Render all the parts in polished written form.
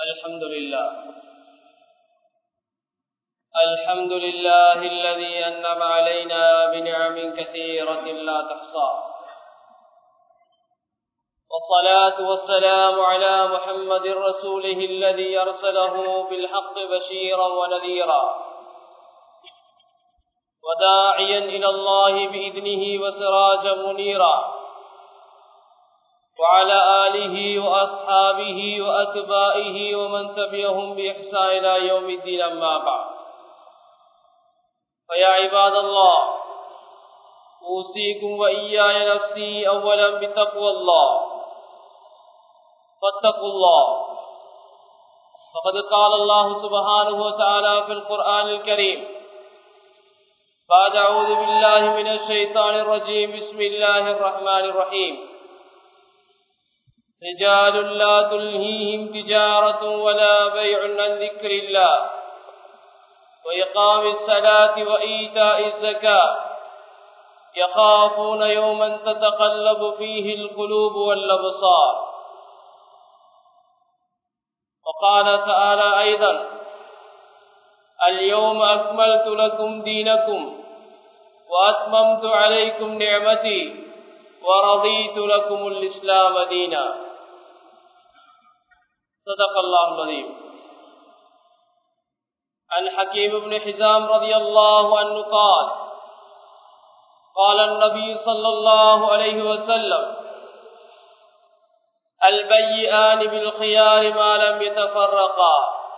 الحمد لله الذي أنعم علينا بنعم كثيرة لا تحصى، والصلاة والسلام على محمد رسوله الذي أرسله بالحق بشيرا ونذيرا وداعيا إلى الله بإذنه وسراجا منيرا، وعلى آله وأصحابه وأتباعه ومن تبعهم بإحسان إلى يوم الدين. أما بعد، فيا عباد الله، أوصيكم وإياي نفسي أولا بتقوى الله، فاتقوا الله. فقد قال الله سبحانه وتعالى في القرآن الكريم: بعد أعوذ بالله من الشيطان الرجيم، بسم الله الرحمن الرحيم: رجال لا تلهيهم تجارة ولا بيع عن ذكر الله وإقام الصلاة وإيتاء الزكاة يخافون يوما تتقلب فيه القلوب والأبصار. وقال تعالى أيضا: اليوم أكملت لكم دينكم وأتممت عليكم نعمتي ورضيت لكم الإسلام دينا. صدق الله العظيم. عن حكيم بن حزام رضي الله عنه قال: قال النبي صلى الله عليه وسلم: البيئان بالخيار ما لم يتفرقا،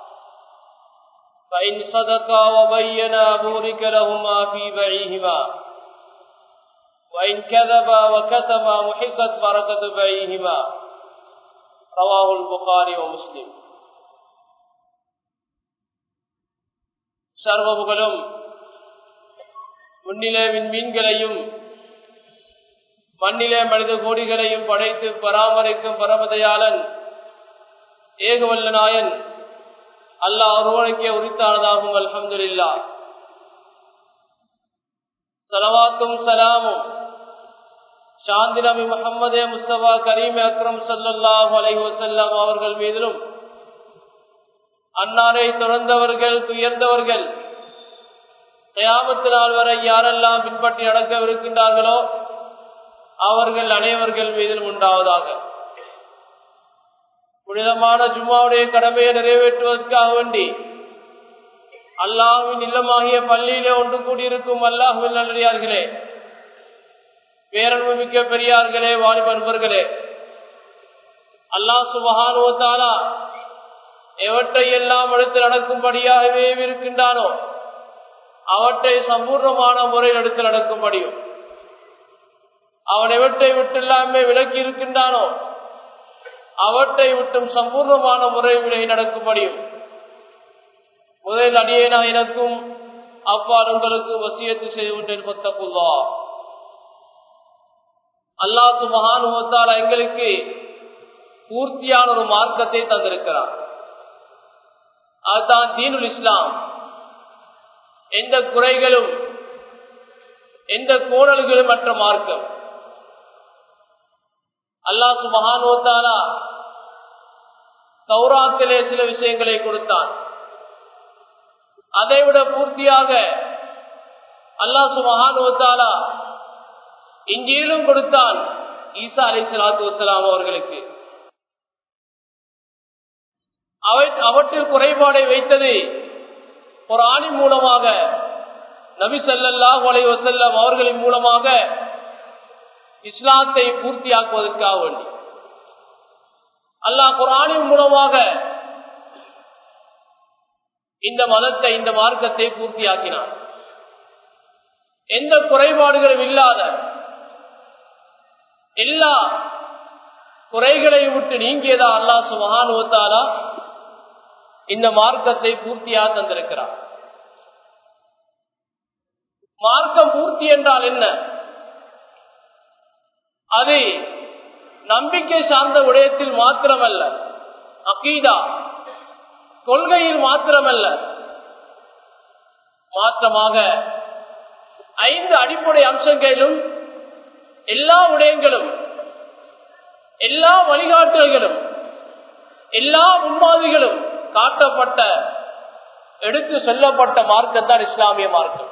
فإن صدقا وبينا بورك لهما في بيعهما، وإن كذبا وكتما محقت بركة بيعهما. رواه البخاري ومسلم. சர்வபுகழும் முன்னிலே விண்மீன்களையும் மண்ணிலே மனித கோடிகளையும் படைத்து பராமரிக்கும் பரமதயாளன் ஏகவல்ல நாயன் அல்லாஹ் ஒருவனுக்கே உரித்தானதாகும். அல்ஹம்துலில்லாஹ். ஸலவாத்தும் ஸலாமும் சாந்தி நபி முஹம்மதே முஸ்தபா கரீம் அக்ரம் ஸல்லல்லாஹு அலைஹி வஸல்லம் அவர்கள் மீதிலும், அன்னாரை தொடர்ந்தவர்கள் துயர்ந்தவர்கள் கியாமத் நாள் வரை யாரெல்லாம் பின்பற்றி நடக்கவிருக்கின்றார்களோ அவர்கள் அனைவர்கள் மீதிலும் உண்டாவதாக. புனிதமான ஜும்மாவுடைய கடமையை நிறைவேற்றுவதற்காக வேண்டி அல்லாஹ்வின் இல்லமாகிய பள்ளியிலே ஒன்று கூடியிருக்கும் அல்லாஹ்வின் நல்லடியார்களே, பேரன்பு மிக்க பெரியார்களே, வாலிப நண்பர்களே, அல்லாஹ் சுப்ஹானஹு வ தஆலா எவற்றை எல்லாம் எடுத்து நடக்கும்படியாகவே இருக்கின்றானோ அவற்றை சம்பூர்ணமான முறையில் எடுத்து நடக்கும்படியும், அவன் எவற்றை விட்டு எல்லாமே விலக்கி இருக்கின்றானோ அவற்றை விட்டும் சம்பூர்ணமான முறை விலகி நடக்கும்படியும் முதல் அடியேனா எனக்கும் அப்பால் உங்களுக்கு வசியத்து செய்து கொண்டேன். பத்தகுல்லாஹ். அல்லாஹ் சுப்ஹானஹு வ தஆலா எங்களுக்கு பூர்த்தியான ஒரு மார்க்கத்தை தந்திருக்கிறார். அதுதான் தீனுல் இஸ்லாம். எந்த குறைகளும் எந்த கோணல்களும் மற்ற மார்க்கம். அல்லாஹ் சுப்ஹானஹு வ தஆலா தௌராத்திலே சில விஷயங்களை கொடுத்தான். அதைவிட பூர்த்தியாக அல்லாஹ் சுப்ஹானஹு வ தஆலா இன்ஜீலும் கொடுத்தான் ஈசா அலைஹிஸ்ஸலாத்து வஸ்ஸலாம் அவர்களுக்கு. அவற்றில் குறைபாடை வைத்தது குர்ஆனின் மூலமாக, நபி ஸல்லல்லாஹு அலைஹி வஸல்லம் அவர்களின் மூலமாக இஸ்லாத்தை பூர்த்தியாக்குவதற்காக வேண்டி அல்லாஹ் குர்ஆனின் மூலமாக இந்த மதத்தை, இந்த மார்க்கத்தை பூர்த்தியாக்கினார். எந்த குறைபாடுகளும் இல்லாத, எல்லா குறைகளை விட்டு நீங்கியதா அல்லாஹ் சுப்ஹானஹு வ தஆலா இந்த மார்க்கத்தை பூர்த்தியாக தந்திருக்கிறார். மார்க்கம் பூர்த்தி என்றால் என்ன? அது நம்பிக்கை சார்ந்த விடயத்தில் மாத்திரமல்ல, அகீதா கொள்கையில் மாத்திரமல்ல, மாற்றமாக 5 அடிப்படை அம்சங்களிலும் எல்லா விடயங்களும், எல்லா வழிகாட்டுதல்களும், எல்லா முன்மாதிரிகளும் காட்டப்பட்ட எடுத்து சொல்லப்பட்ட மார்க்கம் தான் இஸ்லாமிய மார்க்கம்.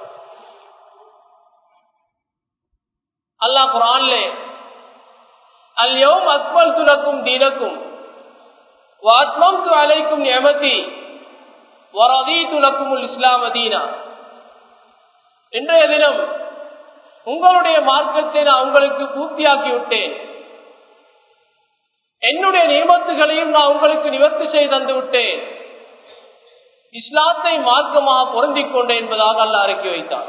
அல்லாஹ் குர்ஆனிலே அல்-யௌம அக்மல்து லக்கும் தீனக்கும் வ அத்மம்து அலைக்கும் நிஅமதி வ ரதீது லக்குமுல் இஸ்லாம தீனா, இன்றைய தினம் உங்களுடைய மார்க்கத்தை நான் உங்களுக்கு பூர்த்தியாக்கி விட்டேன், என்னுடைய நியமத்துகளையும் நான் உங்களுக்கு நிவர்த்தி செய்து தந்து விட்டேன், இஸ்லாத்தை மார்க்கமாக பொருந்திக் கொண்டேன் என்பதாக அல்லாஹ் அறிக்கை வைத்தார்.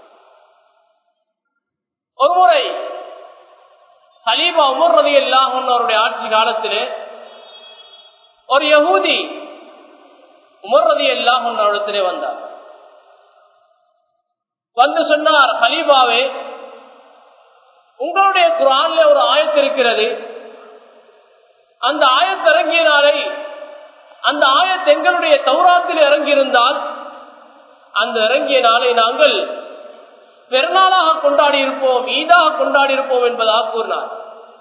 ஒருமுறை கலீஃபா உமர் ரலியல்லாஹு அன்ஹு அவருடைய ஆட்சி காலத்திலே ஒரு யஹூதி உமர் ரலியல்லாஹு அன்ஹு அவரிடத்திலே வந்தார். வந்து சொன்னார், கலீஃபாவே, உங்களுடைய குர்ஆனிலே ஒரு ஆயத்து இருக்கிறது, அந்த ஆயத்து இறங்கிய நாளை அந்த ஆயத்து எங்களுடைய தௌராத்தில் இறங்கியிருந்தால் அந்த இறங்கிய நாளை நாங்கள் பெருநாளாக கொண்டாடி இருப்போம், ஈதாக கொண்டாடி இருப்போம் என்பதாக கூறினார்.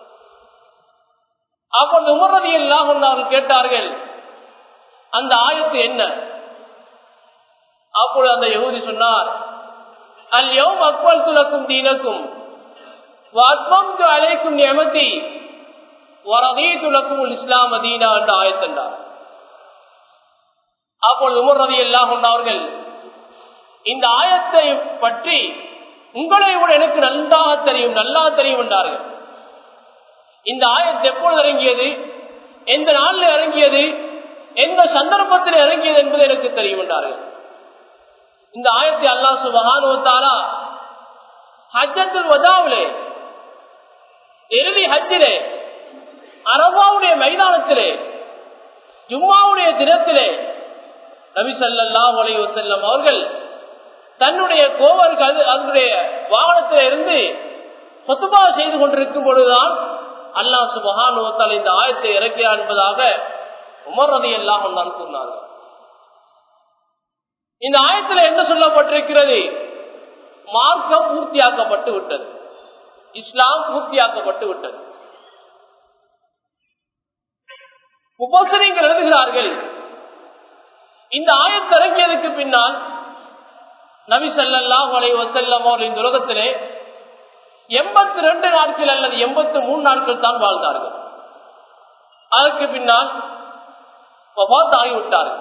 அப்பொழுது உமர் ரலியல்லாஹு அன்ஹு அவர்கள் கேட்டார்கள், அந்த ஆயத்து என்ன? அப்பொழுது அந்த யஹூதி சொன்னார், அல்-யௌம அக்மல்து லக்கும் தீனக்கும் வ அத்மம்து அலைக்கும் நிஅமதி வ ரதீது லக்குமுல் இஸ்லாம தீனா என்ற ஆயத்து என்றார். அப்பொழுது உமர் ரலியல்லாஹு அன்ஹு அவர்கள், இந்த ஆயத்தை பற்றி உங்களை விட எனக்கு நன்றாக தெரியும், நல்லா தெரியும் என்றார்கள். இந்த ஆயத்து எப்பொழுது இறங்கியது, எந்த நாளில் இறங்கியது, எந்த சந்தர்ப்பத்தில் இறங்கியது என்பது எனக்கு தெரியும் என்றார்கள். இந்த ஆயத்தை அல்லாஹ் சுப்ஹானஹு வ தஆலா ஹஜ்ஜத்துல் வதாவிலே, இறுதி ஹஜ்ஜிலே, அரபாவுடைய மைதானத்திலே, ஜும்மாவுடைய தினத்திலே நபி ஸல்லல்லாஹு அலைஹி வஸல்லம் அவர்கள் தன்னுடைய கோவர்கள் அதனுடைய வாகனத்தில் இருந்து குத்பா செய்து கொண்டிருக்கும் பொழுதுதான் அல்லாஹ் சுப்ஹானஹு வ தஆலா இந்த ஆயத்தை இறக்கினார் என்பதாக உமர் ரலியல்லாஹு அன்ஹு கூறினார்கள். இந்த ஆயத்தில் என்ன சொல்லப்பட்டிருக்கிறது? மார்க்கம் பூர்த்தியாக்கப்பட்டு விட்டது, இஸ்லாம் பூர்த்தியாக்கப்பட்டு விட்டது. முஃபஸ்ஸிரீன்கள் எழுதுகிறார்கள், இந்த ஆயத்து இறங்கியதற்கு பின்னால் நபி ஸல்லல்லாஹு அலைஹி வஸல்லம் அவர்கள் இந்த உலகத்திலே 82 நாட்கள் அல்லது 83 நாட்கள் தான் வாழ்ந்தார்கள். அதற்கு பின்னால் வஃபாத் ஆகிவிட்டார்கள்.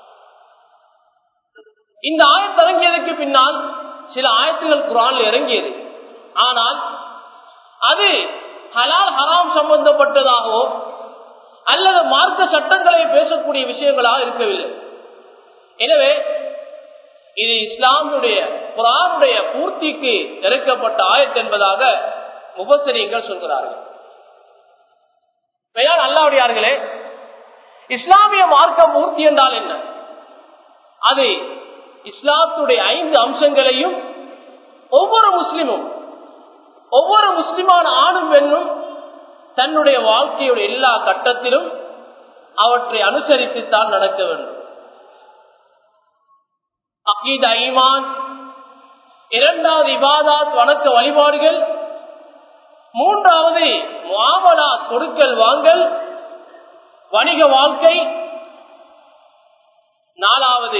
இந்த ஆயத்து இறங்கியதற்கு பின்னால் சில ஆயத்துகள் குர்ஆனில் இறங்கியது. ஆனால் அது ஹலால் ஹராம் சம்பந்தப்பட்டதாகவோ அல்லது மார்க்க சட்டங்களை பேசக்கூடிய விஷயங்களாக இருக்கவில்லை. எனவே இது இஸ்லாமுடைய குர்ஆனுடைய பூர்த்திக்கு இறக்கப்பட்ட ஆயத்து என்பதாக முஃபஸ்ஸிரீன்கள் சொல்கிறார்கள். மேலான அல்லாஹ்வுடையார்களே, இஸ்லாமிய மார்க்கம் பூர்த்தி என்றால் என்ன? அது இஸ்லாத்துடைய 5 அம்சங்களையும் ஒவ்வொரு முஸ்லிமும், ஒவ்வொரு முஸ்லிமான ஆணும் பெண்ணும் தன்னுடைய வாழ்க்கையுடைய எல்லா கட்டத்திலும் அவற்றை அனுசரித்துத்தான் நடக்க வேண்டும். அகீதா ஈமான், இரண்டாவது இபாதத் வணக்க வழிபாடுகள், மூன்றாவது முஆமலாத் கொடுக்கல் வாங்கல் வணிக வாழ்க்கை, நாலாவது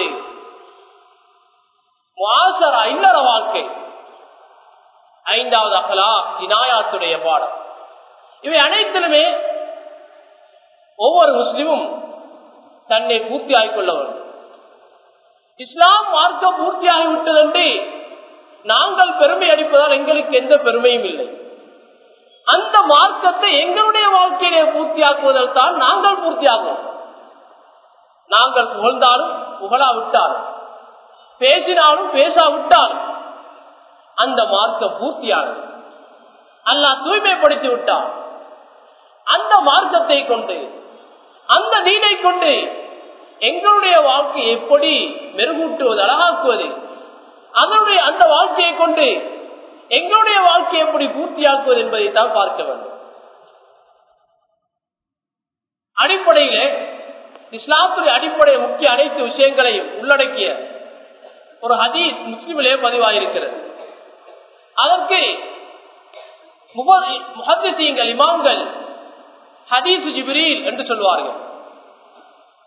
முஆஸரா இல்லற வாழ்க்கை, ஐந்தாவது அக்லாக் ஜினாயாத்துடைய பாடம். இவை அனைத்திலுமே ஒவ்வொரு முஸ்லிமும் தன்னை பூர்த்தியாகிக் கொள்ள வேண்டும். இஸ்லாம் மார்க்கம் பூர்த்தியாகிவிட்டது என்று நாங்கள் பெருமை அடிப்பதால் எங்களுக்கு எந்த பெருமையும் இல்லை. அந்த மார்க்கத்தை எங்களுடைய வாழ்க்கையிலே பூர்த்தியாக்குவதால் தான் நாங்கள் பூர்த்தியாகுவோம். நாங்கள் புகழ்ந்தாலும் புகழாவிட்டாலும், பேசினாலும் பேசாவிட்டாலும் அந்த மார்க்கம் பூர்த்தியானது. அல்லாஹ் தூய்மைப்படுத்தி விட்டார். அந்த மார்க்கத்தை கொண்டு, அந்த தீனை கொண்டு எங்களுடைய வாழ்க்கையை எப்படி மெருகூட்டுவது, அழகாக்குவது, அதனுடைய அந்த வாழ்க்கையை கொண்டு எங்களுடைய வாழ்க்கையை எப்படி பூர்த்தியாக்குவது என்பதை தான் பார்க்க வேண்டும். அடிப்படையிலே இஸ்லாத்துடைய அடிப்படை முக்கிய அனைத்து விஷயங்களையும் உள்ளடக்கிய ஒரு ஹதீஸ் முஸ்லிமிலே பதிவாயிருக்கிறது. அதற்கு முஹத்திஸீன்கள், இமாம்கள் ஹதீஸ் ஜிப்ரீல் என்று சொல்வார்கள்.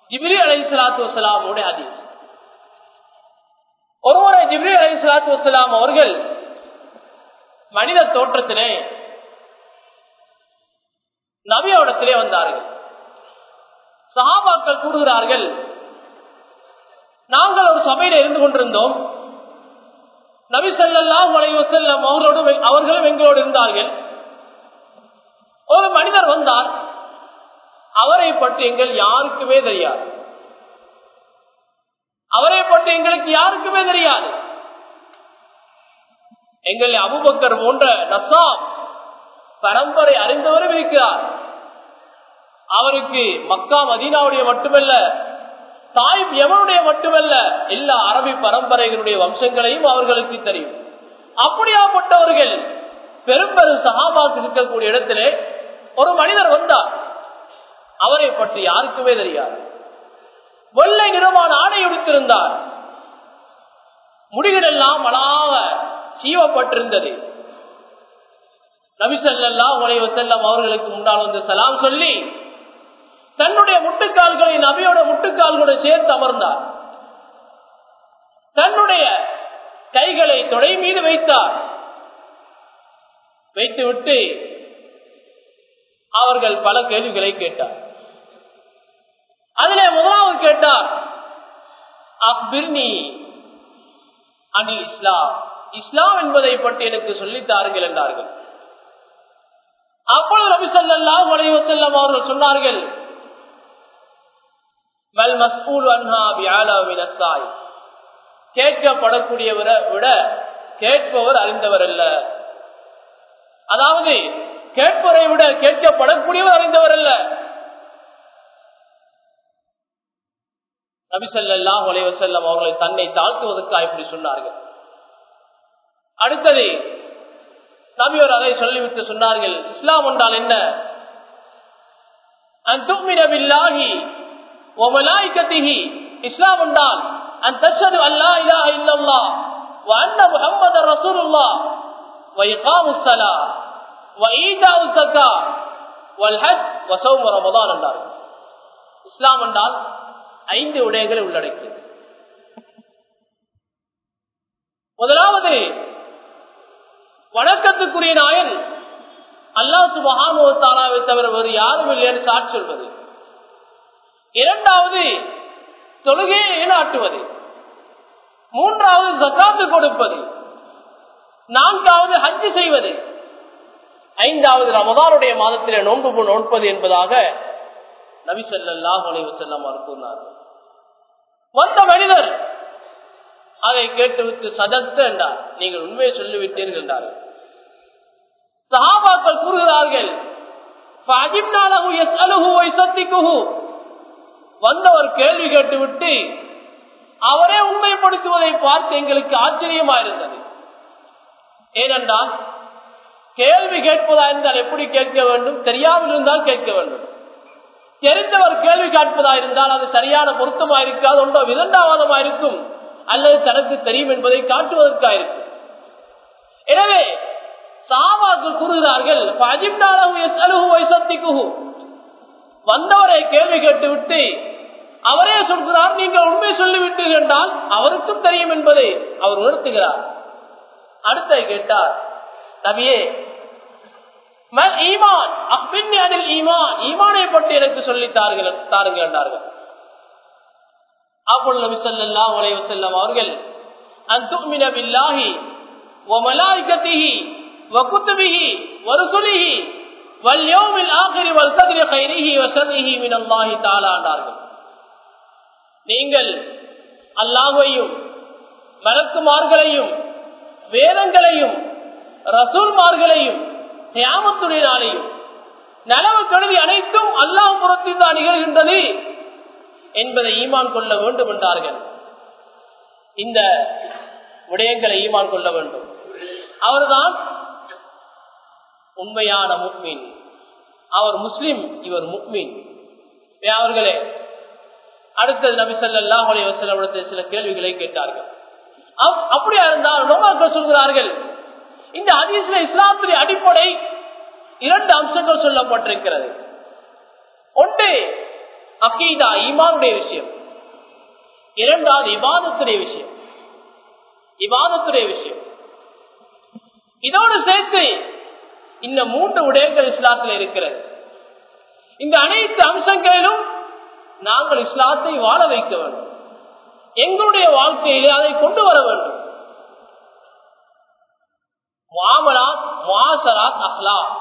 ஜிப்ரீல் அலைஹிஸ்ஸலாத்து வஸ்ஸலாமுடைய ஹதீஸ். ஒருமுறை ஜிப்ரீல் அலைஹிஸ்ஸலாத்து வஸ்ஸலாம் அவர்கள் மனித தோற்றத்திலே நபியோடத்திலே வந்தார்கள். சஹாபாக்கள் கூறுகிறார்கள், நாங்கள் ஒரு சபையில இருந்து கொண்டிருந்தோம். நபி ஸல்லல்லாஹு அலைஹி வஸல்லம் அவர்களும் எங்களோடு இருந்தார்கள். ஒரு மனிதர் வந்தார். அவரை பற்றி எங்கள் யாருக்குமே தெரியாது. அவரை பற்றி எங்களுக்கு யாருக்குமே தெரியாது. எங்கள் அபூபக்கர் போன்ற நஸ்ஸாப் பரம்பரை அறிந்தவரும் இருக்கிறார். அவருக்கு மக்கா மதீனாவுடைய மட்டுமல்ல, தாயிப் யமனுடைய மட்டுமல்ல, எல்லா அரபி பரம்பரைகளுடைய வம்சங்களையும் அவர்களுக்கு தெரியும். அப்படியாப்பட்டவர்கள் பெரும் பெரும் சஹாபாக்கள் இருக்கக்கூடிய இடத்திலே ஒரு மனிதர் வந்தார். அவரை பற்றி யாருக்குமே தெரியாது. வெள்ளை நிறமான ஆடை உடுத்திருந்தார். முடிகள் எல்லாம் அழகாக சீவப்பட்டிருந்தது. நபி ஸல்லல்லாஹு அலைஹி வஸல்லம் அவர்களுக்கு முன்னால் வந்து சலாம் சொல்லி தன்னுடைய முட்டுக்கால்களை நபியோட முட்டுக்கால்களோடு சேர்த்து அமர்ந்தார். தன்னுடைய கைகளை தொடை மீது வைத்தார். வைத்துவிட்டு அவர்கள் பல கேள்விகளை கேட்டார். அதிலே முதலாவது கேட்டார், அக்பிர்னி அனில் இஸ்லாம், இஸ்லாம் என்பதை பற்றி எனக்கு சொல்லித்தாருங்கள் என்றார்கள். அப்பொழுது நபி ஸல்லல்லாஹு அலைஹி வஸல்லம் அவர்கள் சொன்னார்கள், மல் மஸ்ஊல் அன்ஹா பிஅலா மின் அஸ்ஸாய், கேட்கப்படக்கூடியவரை விட கேட்பவர் அறிந்தவர் அல்ல. அதாவது கேட்பவரை விட கேட்கப்படக்கூடியவர் அறிந்தவர் அல்ல. நபி ஸல்லல்லாஹு அலைஹி வஸல்லம் அவர்களை தன்னை தாழ்த்துவதற்காக இப்படி சொன்னார்கள். அடுத்தது நபியோர் அதை சொல்லிவிட்டு சொன்னார்கள், இஸ்லாம் என்றால் என்ன? அன் துமின பில்லாஹி வ மலாயிகத்திஹி, இஸ்லாம் என்றால் அன் தஷ்ஹது அல்லா இலாஹ இல்லல்லாஹ் வ அன்ன முஹம்மதர் ரசூலுல்லாஹ் வ இகாமுஸ் ஸலாத் வ ஈதாஉஸ் ஸகாத் வல் ஹஜ் வ ஸௌம் ரமதான் என்றார். இஸ்லாம் என்றால் 5 விடயங்களை உள்ளடக்கியது. முதலாவது, வணக்கத்துக்குரிய நாயன் அல்லாஹ் சுப்ஹானஹு வ தஆலாவை தவிர வேறு யாரும் இல்லை என்று சாட்சி சொல்வது. இரண்டாவது, தொழுகையை நிலைநாட்டுவது. மூன்றாவது, ஜகாத்து கொடுப்பது. நான்காவது, ஹஜ் செய்வது. ஐந்தாவது, ரமதானுடைய மாதத்திலே நோன்பு நோன்பது என்பதாக நபி ஸல்லல்லாஹு அலைஹி வஸல்லம் அவர்கள் கூறினார்கள். வந்த மனிதர் அதை கேட்டுவிட்டு சதக்த என்றார், நீங்கள் உண்மையை சொல்லிவிட்டீர்கள் என்றார்கள். சஹாபாக்கள் கூறுகிறார்கள், ஃபஅஜிப்னா லஹு யஸ்அலுஹு வ யுஸத்திகுஹு, வந்தவர் கேள்வி கேட்டுவிட்டு அவரே உண்மைப்படுத்துவதை பார்த்து எங்களுக்கு ஆச்சரியமா இருந்தது. ஏனென்றால் கேள்வி கேட்பதா இருந்தால் எப்படி கேட்க வேண்டும்? தெரியாமல் இருந்தால் கேட்க வேண்டும். தெரிந்தவர் கேள்வி கேட்பதா இருந்தால் அது சரியான பொருத்தமா இருக்காது, ஒன்றோ விதண்டாவாதமா இருக்கும், அல்லது தனக்கு தெரியும் என்பதை காட்டுவதற்காக இருக்கும். எனவே சஹாபாக்கள் கூறுகிறார்கள், வந்தவரை கேள்வி கேட்டுவிட்டு அவரே சொல்கிறார், நீங்கள் உண்மை சொல்லிவிட்டீர்கள் என்றால் அவருக்கும் தெரியும் என்பதை அவர் உணர்த்துகிறார். அடுத்த கேட்டார், நபியே மல் ஈமான், அக்பிர்னி அனில் ஈமான், ஈமானை பற்றி எனக்கு சொல்லி தாருங்கள் என்றார்கள். அப்பொழுது நபி ஸல்லல்லாஹு அலைஹி வஸல்லம் அவர்கள், அன் துமின பில்லாஹி வ மலாயிகத்திஹி வ குதுபிஹி வ ருசுலிஹி வல் யௌமில் ஆகிர் வல் கத்ரி கைரிஹி வ ஷர்ரிஹி மினல்லாஹி தஆலா என்றார்கள். நீங்கள் அல்லாஹ்வையும் மலக்குமார்களையும் வேதங்களையும் ரசூல்மார்களையும் கியாமத்துடைய நாளையும் நலவு கருதி அனைத்தும் அல்லாஹ் புறத்தில் தான் நிகழ்கின்றது என்பதை ஈமான் கொள்ள வேண்டும் என்றார்கள். இந்த விடயங்களை ஈமான் கொள்ள வேண்டும். அவர்தான் உண்மையான முஃமின். அவர் முஸ்லிம், இவர் முஃமின். அவர்களே, அடுத்தது நபி ஸல்லல்லாஹு அலைஹி வஸல்லம் சில கேள்விகளை கேட்டார்கள். அப்படியா இருந்தால் உலமாக்கள் சொல்கிறார்கள், இந்த ஹதீஸ்ல இஸ்லாத்துடைய அடிப்படை 2 அம்சங்கள் சொல்லப்பட்டிருக்கிறது. ஒன்று, அகீதா ஈமானுடைய விஷயம், இரண்டாவது இபாதத்துடைய விஷயம். இபாதத்துடைய விஷயம் இதோடு சேர்த்து இந்த 3 விடயங்கள் இஸ்லாத்தில் இருக்கிறது. இந்த அனைத்து அம்சங்களிலும் நாங்கள் இஸ்லாத்தை வாழ வைக்க வேண்டும், எங்களுடைய வாழ்க்கையிலே அதை கொண்டு வர வேண்டும். முஆமலாத், முஆசராத், அக்லாக்.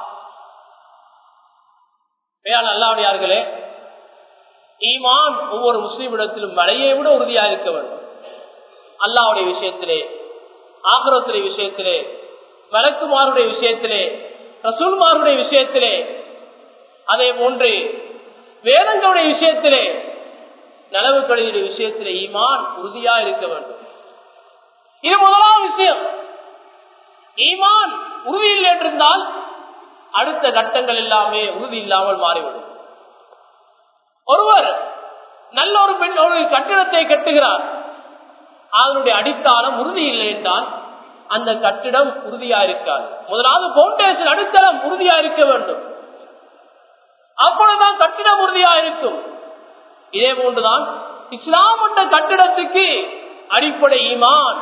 அல்லாஹ்வியார்களே, ஈமான் ஒவ்வொரு முஸ்லிமிடத்திலும் மலையை விட உறுதியாக இருக்க வேண்டும். அல்லாஹ்வுடைய விஷயத்திலே, ஆகிரத்துடைய விஷயத்திலே, மலக்குமாருடைய விஷயத்திலே, ரசூல்மாருடைய விஷயத்திலே, அதே போன்று வேதங்களுடைய விஷயத்திலே, நலவுகளினுடைய விஷயத்திலே ஈமான் உறுதியாக இருக்க வேண்டும். இது முதலாவது விஷயம். ஈமான் உறுதி இல்லை என்றிருந்தால் அடுத்த கட்டங்கள் எல்லாமே உறுதி இல்லாமல் மாறிவிடும். ஒருவர் நல்ல ஒரு கட்டிடத்தை கட்டுகிறார், அதனுடைய அடித்தளம் உறுதி இல்லை என்றால் அந்த கட்டிடம் உறுதியா இருக்காது. முதலாவது பவுண்டேஷன், அடித்தளம் உறுதியா இருக்க வேண்டும், அப்பொழுதுதான் கட்டிடம் உறுதியா இருக்கும். இதே போன்றுதான் இஸ்லாம் என்ற கட்டிடத்துக்கு அடிப்படை ஈமான்.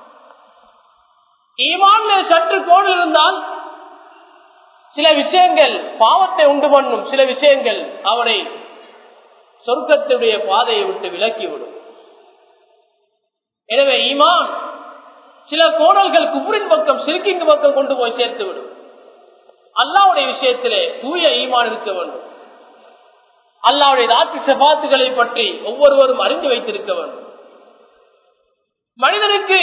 ஈமான்ல சற்று கோணல் இருந்தால் சில விஷயங்கள் பாவத்தை உண்டு பண்ணும், சில விஷயங்கள் அவரை சொர்க்கத்துடைய பாதையை விட்டு விலக்கிவிடும். எனவே ஈமான் சில கோணல்கள் குஃப்ரின் பக்கம், ஷிர்கின் பக்கம் கொண்டு போய் சேர்த்து விடும். அல்லாஹ்வுடைய விஷயத்திலே தூய ஈமான் இருக்க வேண்டும். அல்லாஹ்வுடைய தாத்தி சிஃபாத்துகளை பற்றி ஒவ்வொருவரும் அறிந்து வைத்திருக்க வேண்டும். மனிதனுக்கு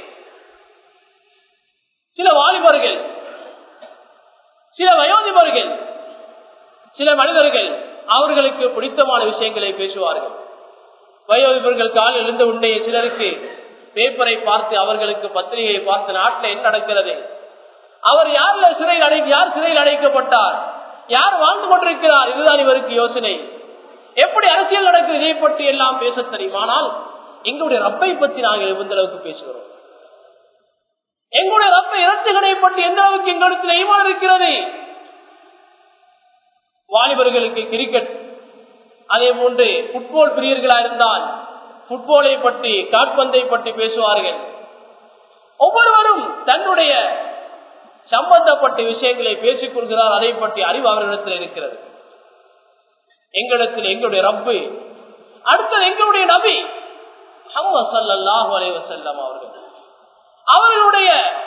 சில வாலிபர்கள், சில வயோதிபர்கள், சில மனிதர்கள் அவர்களுக்கு பிடித்தமான விஷயங்களை பேசுவார்கள். வயோதிபர்கள் கால் எழுந்த உடனே சிலருக்கு பேப்பரை பார்த்து, அவர்களுக்கு பத்திரிகையை பார்த்து, நாட்டில் என்ன நடக்கிறது, அவர் யார் சிறையில் அடைக்கப்பட்டார், யார் வாழ்ந்து கொண்டிருக்கிறார், இதுதான் இவருக்கு யோசனை. எப்படி அரசியல் நடக்கிறது, இதை பற்றி எல்லாம் பேச தெரியும். ஆனால் எங்களுடைய ரப்பை பற்றி நாங்கள் எந்த அளவுக்கு பேசுகிறோம், எங்களுடைய ரப்ப இறத்துகளை பற்றி எந்த அளவுக்கு எங்களிடத்தில் ஈமான் இருக்கிறது. வாலிபர்களுக்கு கிரிக்கெட், அதே போன்று புட்பால் பிரியர்களா இருந்தால் புட்பாலை பற்றி, கால்பந்தை பற்றி பேசுவார்கள். ஒவ்வொருவரும் தன்னுடைய சம்பந்தப்பட்ட விஷயங்களை பேசிக் கொள்கிறார், அதை பற்றி அறிவு அவர்களிடத்தில் இருக்கிறது. எங்களிடத்தில் எங்களுடைய ரப்பு, அடுத்தது எங்களுடைய நபி முஹம்மது ஸல்லல்லாஹு அலைஹி வஸல்லம் அவர்களுடைய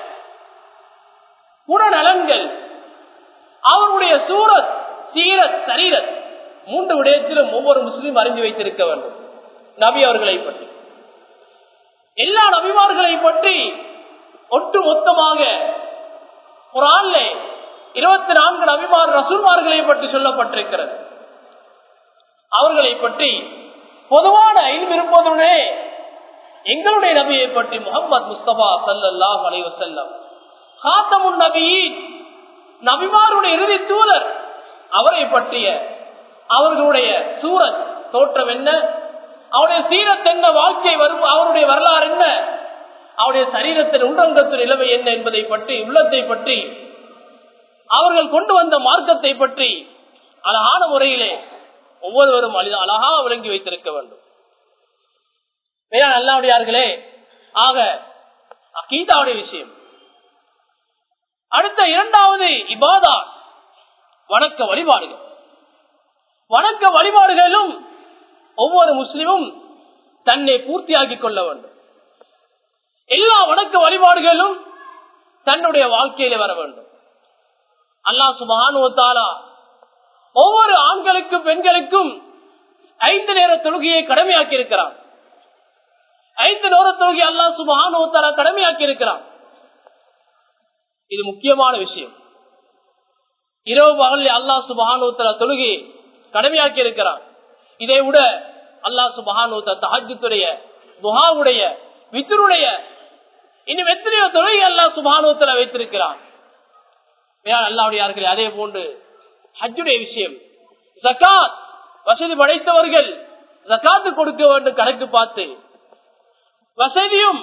குணநலன்கள், அவருடைய சூரத், சீரத், சரீரத், 3 விடயத்திலும் ஒவ்வொரு முஸ்லிம் அறிந்து வைத்திருக்க வேண்டும். நபி அவர்களை பற்றி, எல்லா நபிமார்களை பற்றி ஒட்டு மொத்தமாக குர்ஆன்ல 24 நபிமார் ரசூல்மார்களை பற்றி சொல்லப்பட்டிருக்கிறது. அவர்களை பற்றி பொதுவான இல்மு இருப்பதுடனே எங்களுடைய நபியை பற்றி முஹம்மது முஸ்தபா ஸல்லல்லாஹு அலைஹி வஸல்லம் காத்தமுன் நபியீன், நபிமாருடைய இறுதி தூதர், அவரை பற்றிய அவர்களுடைய சூரத், தோற்றம் என்ன, அவருடைய சீரத் என்ன, வாழ்க்கை வரும், அவருடைய வரலாறு என்ன, அவருடைய சரீரத்தின் உண்டங்கத்தின் நிலைமை என்ன என்பதை பற்றி, உள்ளத்தை பற்றி, அவர்கள் கொண்டு வந்த மார்க்கத்தை பற்றி அழகான முறையிலே ஒவ்வொருவரும் அழகாக விளங்கி வைத்திருக்க வேண்டும். அல்லாஹ்வுடையார்களே, ஆக அகீதாவுடைய விஷயம். அடுத்த இரண்டாவது இபாதத், வணக்க வழிபாடுகள். வணக்க வழிபாடுகளிலும் ஒவ்வொரு முஸ்லிமும் தன்னை பூர்த்தியாக்கிக் கொள்ள வேண்டும். எல்லா வணக்க வழிபாடுகளும் தன்னுடைய வாழ்க்கையில வர வேண்டும். அல்லாஹ் சுப்ஹானஹு வ தஆலா ஒவ்வொரு ஆண்களுக்கும் பெண்களுக்கும் 5 நேர தொழுகையை கடமையாக்கி இருக்கிறான். 5 நேர தொழுகை அல்லாஹ் சுப்ஹானஹு வ தஆலா கடமையாக்கி இருக்கிறான். இது முக்கியமான விஷயம். இரவு பகலில் அல்லாஹ் சுப்ஹானஹு வ தஆலா தொழுகை கடமையாக்கி இருக்கிறான். இதை விட அல்லாஹ் சுப்ஹானஹு வ தஆலா தஹஜ்ஜுடைய, துஹாவுடைய, வித்ருடைய, இன்னும் எத்தனையோ தொழுகை அல்லாஹ் சுப்ஹானஹு வ தஆலா வைத்திருக்கிறான். அல்லாஹ்வுடையார்களே, அதே போன்று ஹஜ்ஜுடைய விஷயம், ஜகாத், வசதி படைத்தவர்கள் ஜகாத்து கொடுக்க வேண்டும் கணக்கு பார்த்து, வசதியும்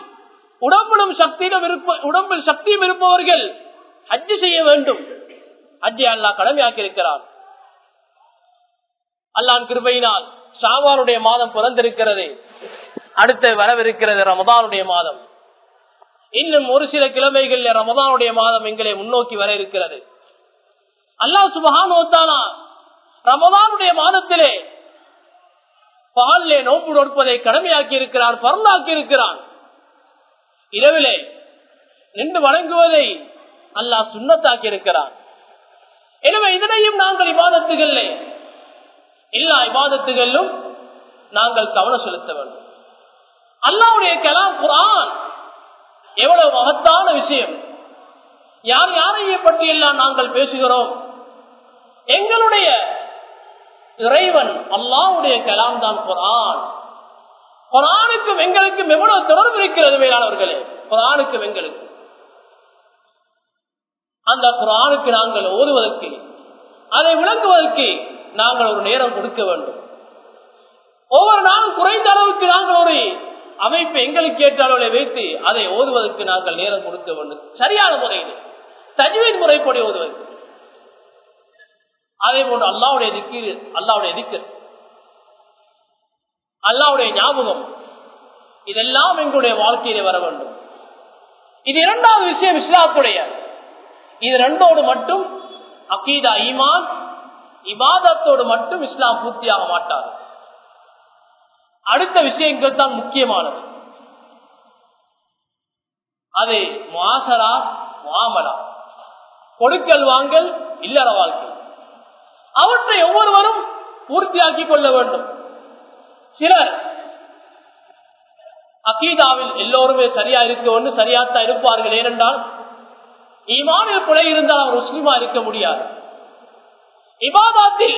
உடம்பில் சக்தியும் இருப்பவர்கள் ஹஜ்ஜு செய்ய வேண்டும். ஹஜ்ஜை அல்லாஹ் கடமையாக்கி இருக்கிறார். அல்லாஹ்வின் கிருபையினால் ஷாவானுடைய மாதம் பிறந்திருக்கிறது. அடுத்து வரவிருக்கிறது ரமதானுடைய மாதம். இன்னும் ஒரு சில கிழமைகள் ரமதானுடைய மாதம் எங்களை முன்னோக்கி வர இருக்கிறது. அல்லாஹ் சுப்ஹானஹு வ தஆலா ரமதானுடைய மாதத்திலே பகலிலே நோன்பு நோற்பதை கடமையாக்கி இருக்கிறான், பரலாக்கி இருக்கிறான். இரவிலே நின்று வணங்குவதை அல்லாஹ் சுன்னத்தாக்கி இருக்கிறான். எனவே இதனையும் நாங்கள் இபாதத்துகள் எல்லா இபாதத்துகளிலும் நாங்கள் கவனம் செலுத்த வேண்டும். அல்லாஹ்வுடைய கலாம் குர்ஆன் எவ்வளவு மகத்தான விஷயம். யார் யாரையை பற்றி எல்லாம் நாங்கள் பேசுகிறோம். எங்களுடைய இறைவன் அல்லாஹ்வுடைய கலாம் தான் குர்ஆன். குர்ஆனுக்கும் எங்களுக்கும் எவ்வளவு தொடர்பு இருக்கிறது மேலானவர்களே. குர்ஆனுக்கும் எங்களுக்கு அந்த குர்ஆனுக்கு நாங்கள் ஓதுவதற்கு, அதை விளங்குவதற்கு நாங்கள் ஒரு நேரம் கொடுக்க வேண்டும். ஒவ்வொரு நாளும் குறைந்த அளவுக்கு நாங்கள் ஒரு அமைப்பு எங்களுக்கு ஏற்ற அளவில் வைத்து அதை ஓதுவதற்கு நாங்கள் நேரம் கொடுக்க வேண்டும். சரியான முறையில் தஜ்வீத் முறைப்படி ஓதுவது. அதே போன்று அல்லாஹ்வுடைய திக்ர், அல்லாஹ்வுடைய ஞாபகம், இதெல்லாம் எங்களுடைய வாழ்க்கையிலே வர வேண்டும். இது இரண்டாவது விஷயம் இஸ்லாத்துடைய. இது ரெண்டோடு மட்டும் அகீதா ஈமான் இபாதத்தோடு மட்டும் இஸ்லாம் பூர்த்தியாக மாட்டாது. அடுத்த விஷயங்கள் தான் முக்கியமானது. அது முஆஷரா, முஆமலா, கொடுக்கல் வாங்கல், இல்லற வாழ்க்கை. அவற்றை ஒவ்வொருவரும் பூர்த்தியாக்கிக் கொள்ள வேண்டும். சிலர் அகீதாவில் எல்லோருமே சரியா இருக்க வேண்டும், சரியாத்தான் இருப்பார்கள். ஏனென்றால் ஈமானில் பிழை இருந்தால் அவர் முஸ்லிமா இருக்க முடியாது. இபாதத்தில்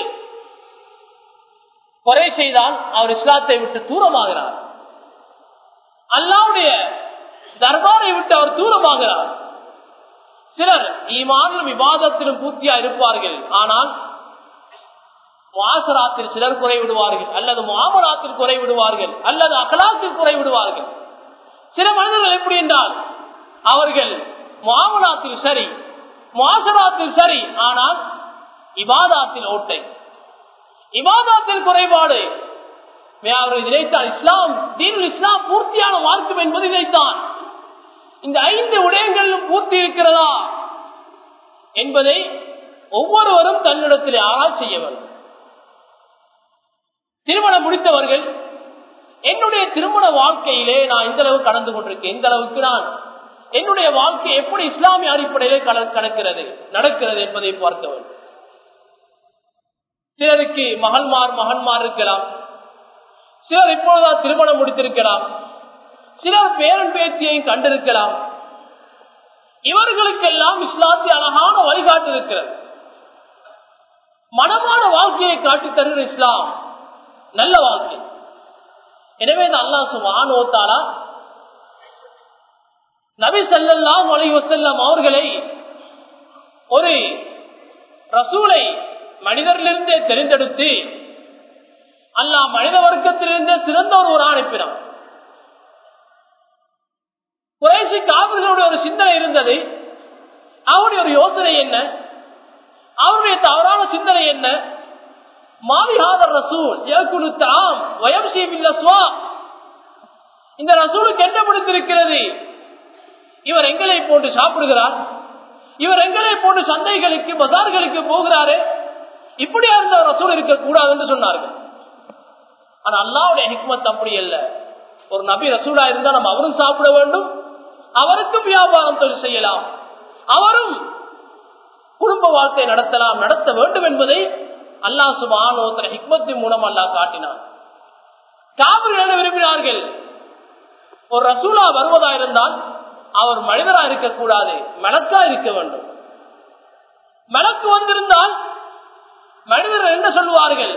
குறை செய்தால் அவர் இஸ்லாத்தை விட்டு தூரமாகிறார். அல்லாஹ்வுடைய தர்பாரை விட்டு அவர் தூரமாகிறார். சிலர் ஈமானிலும் இபாதத்திலும் பூர்த்தியா இருப்பார்கள். ஆனால் முஆஷராத்தில் சிலர் குறை விடுவார்கள், அல்லது முஆமலாத்தில் குறை விடுவார்கள், அல்லது அக்லாத்தில் குறை விடுவார்கள். சில மனிதர்கள் எப்படி என்றால் அவர்கள் முஆமலாத்தில் சரி, முஆஷராத்தில் சரி, ஆனால் இபாதத்தில் ஓட்டை, இபாதத்தில் குறைபாடு. அவர்கள் நினைத்தால் இஸ்லாம் தீனுல் இஸ்லாம் பூர்த்தியான மார்க்கம் என்பது நினைத்தான். இந்த 5 விடயங்களிலும் பூர்த்தி இருக்கிறதா என்பதை ஒவ்வொருவரும் தன்னிடத்திலே ஆராய்ச்சி செய்ய வேண்டும். திருமணம் முடித்தவர்கள், என்னுடைய திருமண வாழ்க்கையிலே நான் இந்த அளவு கடந்து கொண்டிருக்கேன், இந்த அளவுக்கு நான் என்னுடைய வாழ்க்கை எப்படி இஸ்லாமிய அடிப்படையிலே நடக்கிறது என்பதை பார்க்க வேண்டும். சிலருக்கு மகன்மார் இருக்கலாம், சிலர் இப்பொழுதுதான் திருமணம் முடித்திருக்கலாம், சிலர் பேரன் பேத்தியையும் கண்டிருக்கலாம். இவர்களுக்கெல்லாம் இஸ்லாத்தில் அழகான வழிகாட்டு இருக்கிறது. மனமான வாழ்க்கையை காட்டி தருகிற இஸ்லாம் நல்ல வாழ்க்கை. எனவே அல்லாஹ் சுப்ஹானஹு வ தஆலா நபி ஸல்லல்லாஹு அலைஹி வஸல்லம் அவர்களை ஒரு ரசூலை மனிதரிலிருந்தே தெரிந்தெடுத்து அல்லாஹ் மனித வர்க்கத்திலிருந்தே சிறந்த ஒரு அனுப்பினான். குறைஷி காபிர்களுடைய ஒரு சிந்தனை இருந்தது. அவருடைய ஒரு யோசனை என்ன, அவருடைய தவறான சிந்தனை என்ன? மாலிஹாதர் ரசூல் யகுலு தஆம் வ யம்ஷி பில் அஸ்வாக். இந்த ரசூலுக்கு என்ன பிடித்திருக்கிறது? இவர் எங்களை போட்டு சாப்பிடுகிறார், இவர் எங்களை போட்டு சந்தைகளுக்கு பஜார்களுக்கு போகிறாரே, இப்படியா இருந்த ரசூல் இருக்கக்கூடாது என்று சொன்னார்கள். ஆனா அல்லாஹ்வுடைய ஹிக்மத் அப்படி அல்ல. ஒரு நபி ரசூலா இருந்தா நம்ம அவரும் சாப்பிட வேண்டும், அவருக்கும் வியாபாரம் தொழில் செய்யலாம், அவரும் குடும்ப வாழ்க்கை நடத்த வேண்டும் என்பதை அல்லாஹ் சுப்ஹானஹு வ தஆலா ஹிக்மத்தின் மூலம் அல்லாஹ் காட்டினான். காபிர்கள் விரும்பினார்கள், ஒரு ரசூலா வருவதா இருந்தால் அவர் மனிதரா இருக்கக்கூடாது, மலக்கா இருக்க வேண்டும். மலக்கு வந்திருந்தால் மனிதர்கள் என்ன சொல்லுவார்கள்?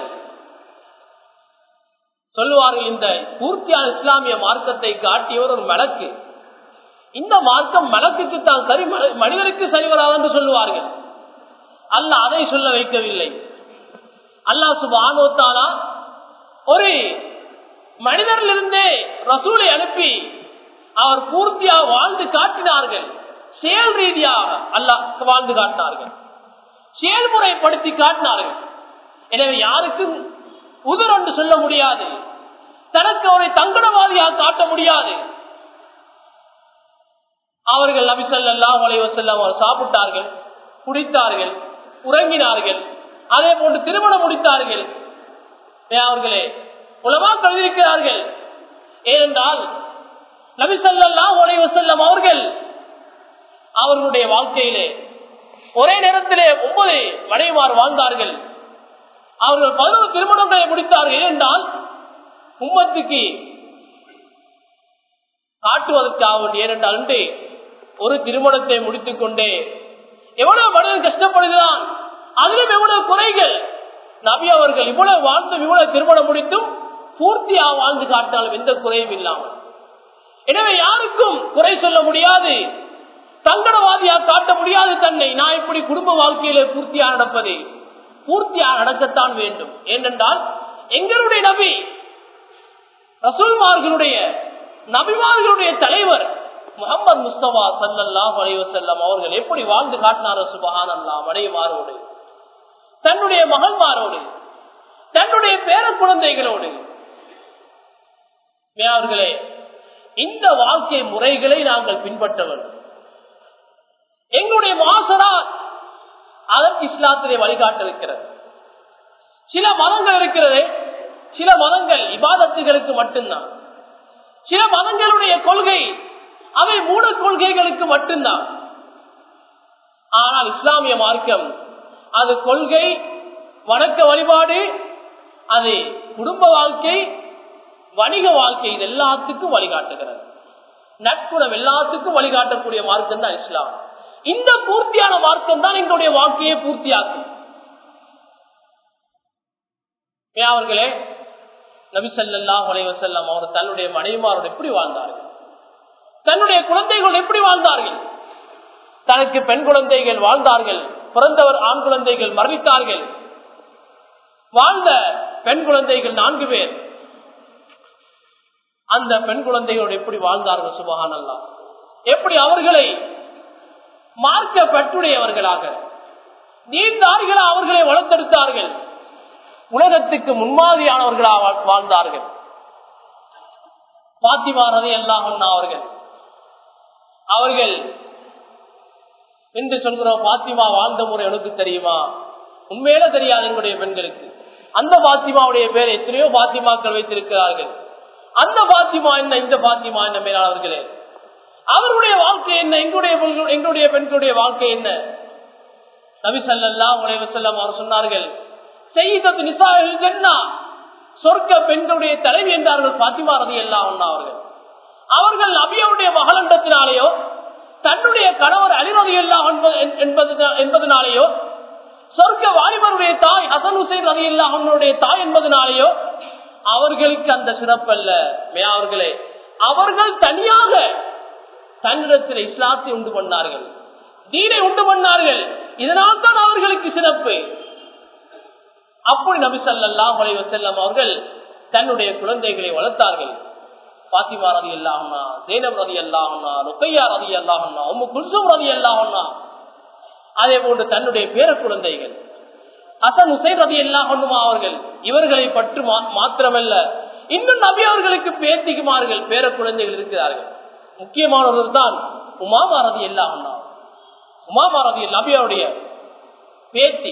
இந்த பூர்த்தியான இஸ்லாமிய மார்க்கத்தை காட்டியவர் ஒரு மலக்கு, இந்த மார்க்கம் மலக்குக்கு தான் சரி, மனிதருக்கு சரி வராது என்று சொல்லுவார்கள். அல்லாஹ் அதை சொல்ல வைக்கவில்லை. அல்லாஹ் சுப்ஹானஹு வ தஆலா ஒரு மனிதரிலிருந்தே ரசூலை அனுப்பி அவர் பூர்த்தியாக வாழ்ந்து காட்டினார்கள். செயல் ரீதியாக அல்லாஹ் வாழ்ந்து காட்டினார்கள், செயல்முறைப்படுத்தி காட்டினார்கள். எனவே யாருக்கும் உதிர் என்று சொல்ல முடியாது, தனக்கு அவரை தங்கடவாதியாக காட்ட முடியாது. அவர்கள் நபி ஸல்லல்லாஹு அலைஹி வஸல்லம் அவர்கள் சாப்பிட்டார்கள், குடித்தார்கள், உறங்கினார்கள், அதே போன்று திருமணம் முடித்தார்கள். அவர்களே உலமாக்கள் இருக்கிறார்கள். ஏனென்றால் நபி ஸல்லல்லாஹு அலைஹி வஸல்லம் அவர்கள் அவர்களுடைய வாழ்க்கையிலே ஒரே நேரத்திலே 9 மனைவிமார் வாழ்ந்தார்கள். அவர்கள் 11 திருமணங்களை முடித்தார்கள். ஏனென்றால் உம்மத்துக்கு காட்டுவதற்காக. ஏனென்றால் ஒரு திருமணத்தை முடித்துக் கொண்டே எவ்வளவு மனிதன் கஷ்டப்படுகிறான், அதிலும் எவ்வளவு குறைகள். நபி அவர்கள் இவ்வளவு வாழ்ந்தும் இவ்வளவு திருமணம் முடித்தும் பூர்த்தியாக வாழ்ந்து காட்டாலும் எந்த குறையும் இல்லாமல். எனவே யாருக்கும் குறை சொல்ல முடியாது, தங்கடவாதியாக காட்ட முடியாது தன்னை. நான் இப்படி குடும்ப வாழ்க்கையிலே பூர்த்தியாக நடப்பது, பூர்த்தியாக நடக்கத்தான் வேண்டும். ஏனென்றால் எங்களுடைய நபி ரசூல்மார்களுடைய நபிமார்களுடைய தலைவர் முஹம்மது முஸ்தபா ஸல்லல்லாஹு அலைஹி வஸல்லம் அவர்கள் எப்படி வாழ்ந்து காட்டினாரோ சுப்ஹானல்லாஹ். மனைவிமாரோடு, தன்னுடைய மகன்மாரோடு, தன்னுடைய பேர குழந்தைகளோடு. அவர்களே இந்த வாழ்க்கை முறைகளை நாங்கள் பின்பற்ற வேண்டும். எங்களுடைய மாசரா அதற்கு இஸ்லாத்திலே வழிகாட்ட இருக்கிறது. சில மதங்கள் இருக்கிறது, சில மதங்கள் இபாதத்துகளுக்கு மட்டும்தான். சில மதங்களுடைய கொள்கை அவை மூட கொள்கைகளுக்கு மட்டும்தான். ஆனால் இஸ்லாமிய மார்க்கம் அது கொள்கை, வணக்க வழிபாடு, அது குடும்ப வாழ்க்கை, வணிக வாழ்க்கை, இது எல்லாத்துக்கும் வழிகாட்டுகிறது. நட்புணம் எல்லாத்துக்கும் வழிகாட்டக்கூடிய மார்க்கம் தான் இஸ்லாம். இந்த பூர்த்தியான மார்க்கம் தான் எங்களுடைய வாழ்க்கையை பூர்த்தியாக்கும். அவர்களே நபி ஸல்லல்லாஹு அலைஹி வஸல்லம் அவர் தன்னுடைய மனைவிமாரோடு எப்படி வாழ்ந்தார்கள், தன்னுடைய குழந்தைகளோடு எப்படி வாழ்ந்தார்கள். தனக்கு பெண் குழந்தைகள் வாழ்ந்தார்கள், பிறந்தவர் ஆண் குழந்தைகள் மரணித்தார்கள். வாழ்ந்த பெண் குழந்தைகள் 4 பேர். அந்த பெண் குழந்தைகளோடு எப்படி வாழ்ந்தார்கள் சுப்ஹானல்லாஹ். எப்படி அவர்களை மார்க்க பற்றுடையவர்களாக, நீண்டார்களாக அவர்களை வளர்த்தெடுத்தார்கள். உலகத்துக்கு முன்மாதிரியானவர்களாக வாழ்ந்தார்கள். பாத்திமா ரலியல்லாஹு அன்ஹா அவர்கள் என்று சொல்கிறோம், பாத்திமா வாழ்ந்த முறை எனக்கு தெரியுமா? உண்மையில தெரியாது எங்களுடைய பெண்களுக்கு. அந்த பாத்திமாவுடைய பேர் எத்தனையோ பாத்திமாக்கள் வைத்திருக்கிறார்கள். அந்த பாத்திமா என்ன, இந்த பாத்திமா என்ன? மேலாளர்களே, அவருடைய வாழ்க்கை என்ன, எங்களுடைய பெண்களுடைய வாழ்க்கை என்ன? நபி ஸல்லல்லாஹு அலைஹி வஸல்லம் அவர் சொன்னார்கள், சய்யிதத்து நிசாஇல் ஜன்னah, சொர்க்க பெண்களுடைய தலைவி என்றார்கள் பாத்திமா ரலியல்லாஹு அன்ஹா அவர்கள். அவர்கள் நபியுடைய மகளண்டத்தினாலேயோ தன்னுடைய கணவர் அலி ரலியல்லாஹு அன்ஹு என்பதனாலேயோ சொர்க்க வாலிபருடைய தாய் ஹசன் ஹுசைன் ரலியல்லாஹு அன்ஹுடைய தாய் என்பதனாலேயோ அவர்களுக்கு அந்த சிறப்பல்ல. அவர்களே அவர்கள் தனியாக தன்னிடத்தில் இஸ்லாத்தை உண்டு பண்ணார்கள், தீனை உண்டு பண்ணார்கள். இதனால் தான் அவர்களுக்கு சிறப்பு. அப்படி நபி ஸல்லல்லாஹு அலைஹி வஸல்லம் அவர்கள் தன்னுடைய குழந்தைகளை வளர்த்தார்கள். பாத்திமா ரலியல்லாஹு அன்ஹா, ஸைனப் ரலியல்லாஹு அன்ஹா, ருக்கையா ரலியல்லாஹு அன்ஹா, உம்மு குல்சூம் ரலியல்லாஹு அன்ஹா, அதே போன்று தன்னுடைய பேர குழந்தைகள் ஹசன் ஹுசைன் ரலியல்லாஹு அன்ஹுமா அவர்கள், இவர்களை பற்றி மாத்திரமல்ல, இன்னும் நபி அவர்களுக்கு பேத்திக்குமார்கள், பேர குழந்தைகள் இருக்கிறார்கள். முக்கியமானவர்கள் தான் உமாமா ரலியல்லாஹு அன்ஹா. உமாமா ரலியல்லாஹு நபியுடைய பேத்தி.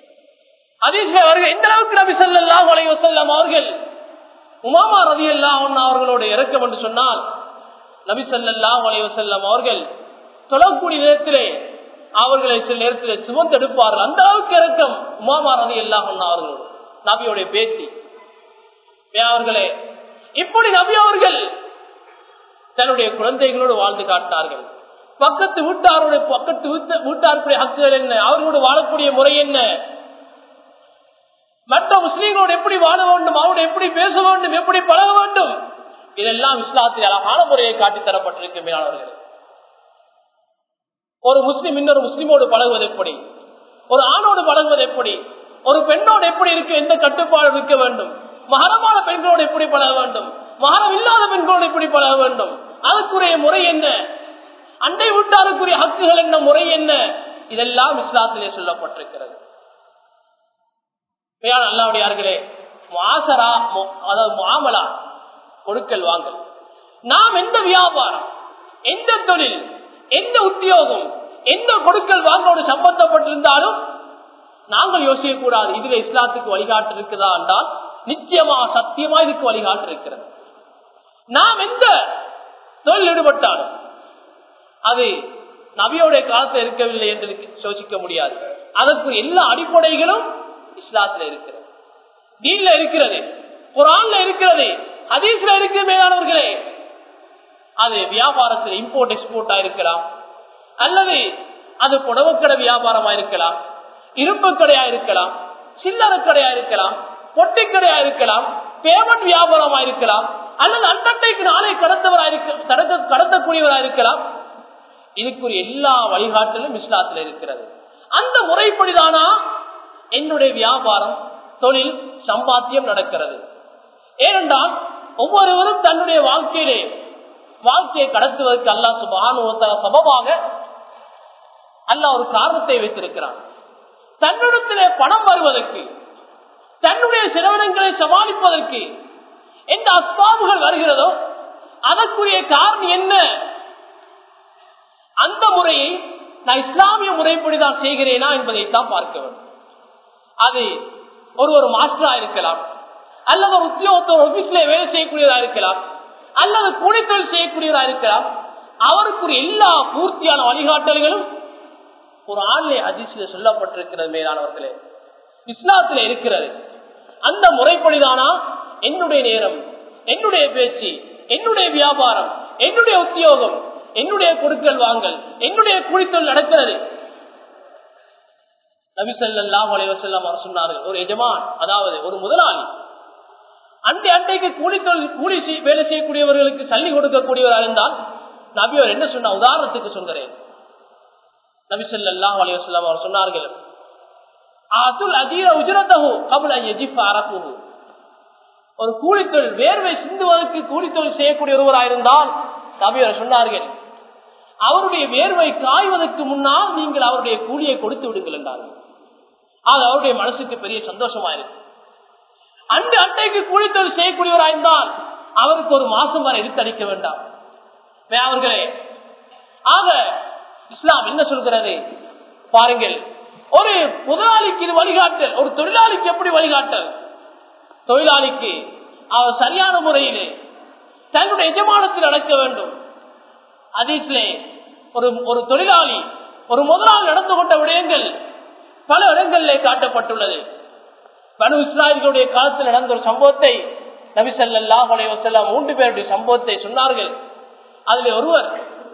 எந்த அளவுக்கு நபி ஸல்லல்லாஹு அலைஹி வஸல்லம் அவர்கள் உமாமா ரலியல்லாஹு அன்ஹா அவர்களோட இரக்கம் என்று சொன்னால், நபி ஸல்லல்லாஹு அலைஹி வஸல்லம் அவர்கள் தொழக்கூடிய நேரத்திலே அவர்களை சில நேரத்திலே சுமந்தெடுப்பார்கள். அந்த அளவுக்கு இரக்கம் உமாமா ரலியல்லாஹு அன்ஹா அவர்களோடு, நபியோடைய பேத்தி. அவர்களே இப்படி நபி அவர்கள் தன்னுடைய குழந்தைகளோடு வாழ்ந்து காட்டினார்கள். பக்கத்து வீட்டாருடைய வீட்டாருடைய ஹக்குகள் என்ன, அவர்களோடு வாழக்கூடிய முறை என்ன, மற்ற முஸ்லீம்களோடு எப்படி வாழ வேண்டும், அவரோடு எப்படி பேச வேண்டும், எப்படி பழக வேண்டும், இதெல்லாம் இஸ்லாத்தில் அழகான முறையை காட்டி தரப்பட்டிருக்கு. மேலாளர்கள், ஒரு முஸ்லிம் இன்னொரு முஸ்லிமோடு பழகுவது எப்படி, ஒரு ஆணோடு பழகுவது எப்படி, ஒரு பெண்ணோடு எப்படி இருக்க, எந்த கட்டுப்பாடு இருக்க வேண்டும், மகரமான பெண்களோடு எப்படி பழக வேண்டும், மகரம் இல்லாத பெண்களோடு எப்படி பழக வேண்டும், அதுக்குரிய முறை என்ன, அண்டை வீட்டாருக்குரிய ஹக்குகள் என்ன, முறை என்ன, இதெல்லாம் இஸ்லாத்திலே சொல்லப்பட்டிருக்கிறது. அல்லாஹ்வுடையார்களே, முஆசரா, அதாவது முஆமலா, கொடுக்கல் வாங்கல். நாம் எந்த வியாபாரம், எந்த தொழில், எந்த உத்தியோகம், எந்த கொடுக்கல் வாங்கோடு சம்பந்தப்பட்டிருந்தாலும் நாங்கள் யோசிக்க கூடாது இதுல இஸ்லாத்துக்கு வழிகாட்டு இருக்குதா என்றால் நிச்சயமா சத்தியமா இதுக்கு வழிகாட்டு இருக்கிறது. நாம் எந்த தொழில் ஈடுபட்டாலும் அது நபியோடைய காலத்தில் இருக்கவில்லை என்று யோசிக்க முடியாது. அதற்கு எல்லா அடிப்படைகளும் இஸ்லாத்துல இருக்கிறது, தீன்ல இருக்கிறது, குர்ஆன்ல இருக்கிறது, ஹதீஸ்ல இருக்கிற மேலானவர்களே. அது வியாபாரத்தில் இம்போர்ட் எக்ஸ்போர்ட்டா இருக்கலாம், அல்லது அது புடவக்கடை வியாபாரமா இருக்கலாம், இரும்பு கடையா இருக்கலாம், சில்லறை கடையா இருக்கலாம், பொட்டி கடையா இருக்கலாம், பேமெண்ட் வியாபாரமா இருக்கலாம், அல்லது அண்டட்டைக்கு நாளை கடத்தக்கூடியவரா இருக்கலாம். இதுக்குரிய எல்லா வழிகாட்டிலும் இஸ்லாத்தில் இருக்கிறது. அந்த முறைப்படிதானா என்னுடைய வியாபாரம், தொழில், சம்பாத்தியம் நடக்கிறது. ஏனென்றால் ஒவ்வொருவரும் தன்னுடைய வாழ்க்கையை கடத்துவதற்கு அல்லாஹ் சுப்ஹானஹு வ தஆலா சபபாக அல்லாஹ் ஒரு காரணத்தை வைத்திருக்கிறான். தன்னிடத்திலே பணம் வருவதற்கு, தன்னுடைய செலவினங்களை சமாளிப்பதற்கு எந்த அஸ்பாபுகள் வருகிறதோ அதற்குரிய காரணம் என்ன? அந்த முறையை நான் இஸ்லாமிய முறைப்படிதான் செய்கிறேனா என்பதைத்தான் பார்க்க வேண்டும். அது ஒரு மாஸ்டரா இருக்கலாம், அல்லது ஒரு உத்தியோகத்தோர் ஆபீஸ்ல வேலை செய்யக்கூடியதா இருக்கலாம், அல்லது கூலித்தொழில் செய்யக்கூடியதா இருக்கலாம். அவருக்குரிய எல்லா பூர்த்தியான வழிகாட்டல்களும் ஒரு ஆண்மை ஹதீஸ்ல சொல்லப்பட்டிருக்கிறது. மேலானவர்களே, இஸ்லாத்துல இருக்கிறது. அந்த முறைப்படிதானா என்னுடைய நேரம், என்னுடைய பேச்சு, என்னுடைய வியாபாரம், என்னுடைய உத்தியோகம், என்னுடைய கொடுக்கல் வாங்கல், என்னுடைய கூலித்தொழில் நடக்கிறது? நபி ஸல்லல்லாஹு அலைஹி வஸல்லம் அவர் சொன்னார்கள், ஒரு எஜமான், அதாவது ஒரு முதலாளி அண்டைக்கு கூலி வேலை செய்யக்கூடியவர்களுக்கு சல்லி கொடுக்கக்கூடியவராக இருந்தால் நபி அவர் என்ன சொன்ன, உதாரணத்துக்கு சொல்கிறேன். நபி ஸல்லல்லாஹு அலைஹி வஸல்லம் அவர் சொன்னார்கள், ஆதுல் அஜீர உஜ்ரதஹு قبل ان يجف عرقه. ஒரு கூலித்தொழில் வேர்வை சிந்துவதற்கு கூலித்தொழில் செய்யக்கூடிய ஒருவராக இருந்தால் நபி அவர் சொன்னார்கள், அவருடைய வேர்வை காய்வதற்கு முன்னால் நீங்கள் அவருடைய கூலியை கொடுத்து விடுங்கள் என்றார்கள். அது அவருடைய மனசுக்கு பெரிய சந்தோஷமா இருக்கு. அண்டைக்கு கூலித்தொழில் செய்யக்கூடியவராயிருந்தால் அவருக்கு ஒரு மாசம் வரை எடுத்தடிக்க வேண்டாம். அவர்களே, ஆக இஸ்லாம் என்ன சொல்கிறது பாருங்கள். ஒரு முதலாளிக்கு இது வழிகாட்டல், ஒரு தொழிலாளிக்கு எப்படி வழிகாட்டல்? தொழிலாளிக்கு அவர் சரியான முறையிலே தன்னுடைய எஜமானத்தில் நடக்க வேண்டும். ஹதீஸ்லே ஒரு தொழிலாளி, ஒரு முதலாளி நடந்து கொண்ட விடயங்கள் பல இடங்களிலே காட்டப்பட்டுள்ளது. பனு இஸ்ராயேலுடைய காலத்தில் நடந்த ஒரு சம்பவத்தை நபி ஸல்லல்லாஹு அலைஹி வஸல்லம் 3 பேருடைய சம்பவத்தை சொன்னார்கள். அதில் ஒருவர்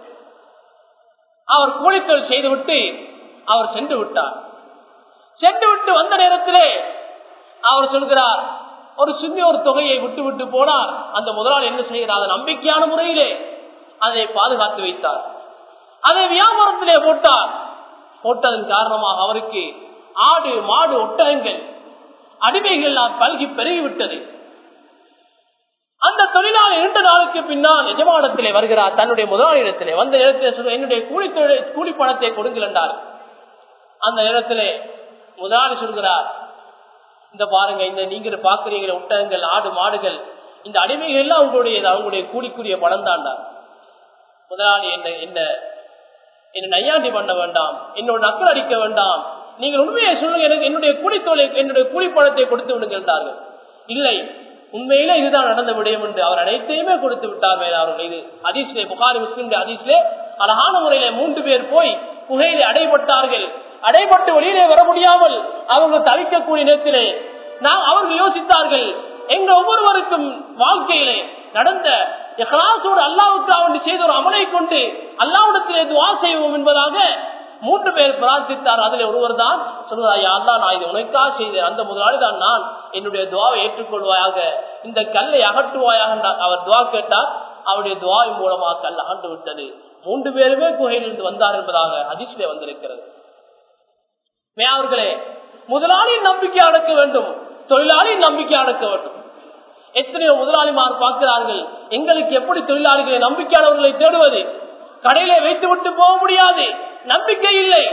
அவர் கூலித்தொழில் செய்துவிட்டு அவர் சென்று விட்டார். சென்று விட்டு வந்த நேரத்திலே அவர் சொல்கிறார், ஒரு சின்ன ஒரு தொகையை விட்டு போனார். அந்த முதலாளி என்ன செய்கிறார், நம்பிக்கையான முறையிலே அதை பாதுகாத்து வைத்தார். அதை வியாபாரத்திலே போட்டார். போட்டதன் காரணமாக அவருக்கு ஆடு, மாடு, ஒட்டகங்கள், அடிமைகள் பல்கி பெருகிவிட்டது. அந்த தொழிலாளி 2 நாளுக்கு பின்னால் எஜமானத்திலே வருகிறார். தன்னுடைய முதலாளியிடத்திலே வந்த நேரத்தில் என்னுடைய கூலி பணத்தை கொடுங்கள் என்றார். அந்த நேரத்திலே முதலாளி சொல்கிறார், இந்த பாருங்க, இந்த நீங்க பாக்குறீங்களே ஒட்டகங்கள், ஆடு, மாடுகள், இந்த அடிமைகள் எல்லாம் அவங்களுடைய கூலிக்குரிய பணம் தான்டா. முதலாளி என்ன நையாண்டி பண்ண வேண்டாம், என்னோட நக்கல் அடிக்க வேண்டாம், நீங்கள் உண்மையை சொல்லுங்க, எனக்கு என்னுடைய கூலி பணத்தை கொடுத்து விடுங்க என்றார்கள். இல்லை, உண்மையிலே இதுதான் நடந்த விடயம் என்று அவர் அனைத்தையுமே கொடுத்து விட்டார். அவர்கள் இது ஹதீஸ்லே, புகாரி முஸ்லிம் ஹதீஸ்லே அழகான முறையிலே 3 பேர் போய் புகையிலே அடைபட்டார்கள். அடைபட்டு வெளியிலே வர முடியாமல் அவங்க தவிக்கக்கூடிய நேரத்திலே அவர்கள் யோசித்தார்கள், எங்க ஒவ்வொருவருக்கும் வாழ்க்கையிலே நடந்த இஹ்லாஸோடு அல்லாஹ்வுக்காக செய்த ஒரு அமலை கொண்டு அல்லாஹ்விடத்திலே துஆ செய்வோம் என்பதாக 3 பேர் பிரார்த்தித்தார். அதில் ஒருவர் தான் சொல்லுவார், யா அல்லாஹ், நான் இது உனக்காக செய்தேன், அந்த முதலாளி தான் நான், என்னுடைய துஆவை ஏற்றுக்கொள்வாயாக, இந்த கல்லை அகற்றுவாயாக அவர் துஆ கேட்டார். அவருடைய துஆவின் மூலமாக கல் அகன்று விட்டது. 3 பேருமே குகையிலிருந்து வந்தார் என்பதாக ஹதீஸ்லே வந்திருக்கிறது. அவர்களே, முதலாளியின் நம்பிக்கை அடக்க வேண்டும், தொழிலாளியின் நம்பிக்கை அடக்க வேண்டும். எத்தனையோ முதலாளிமார் பார்க்கிறார்கள், எங்களுக்கு எப்படி தொழிலாளிகளை நம்பிக்கையானவர்களை தேடுவது, கடையிலே வைத்து விட்டு போக முடியாது, நம்பிக்கை இல்லை,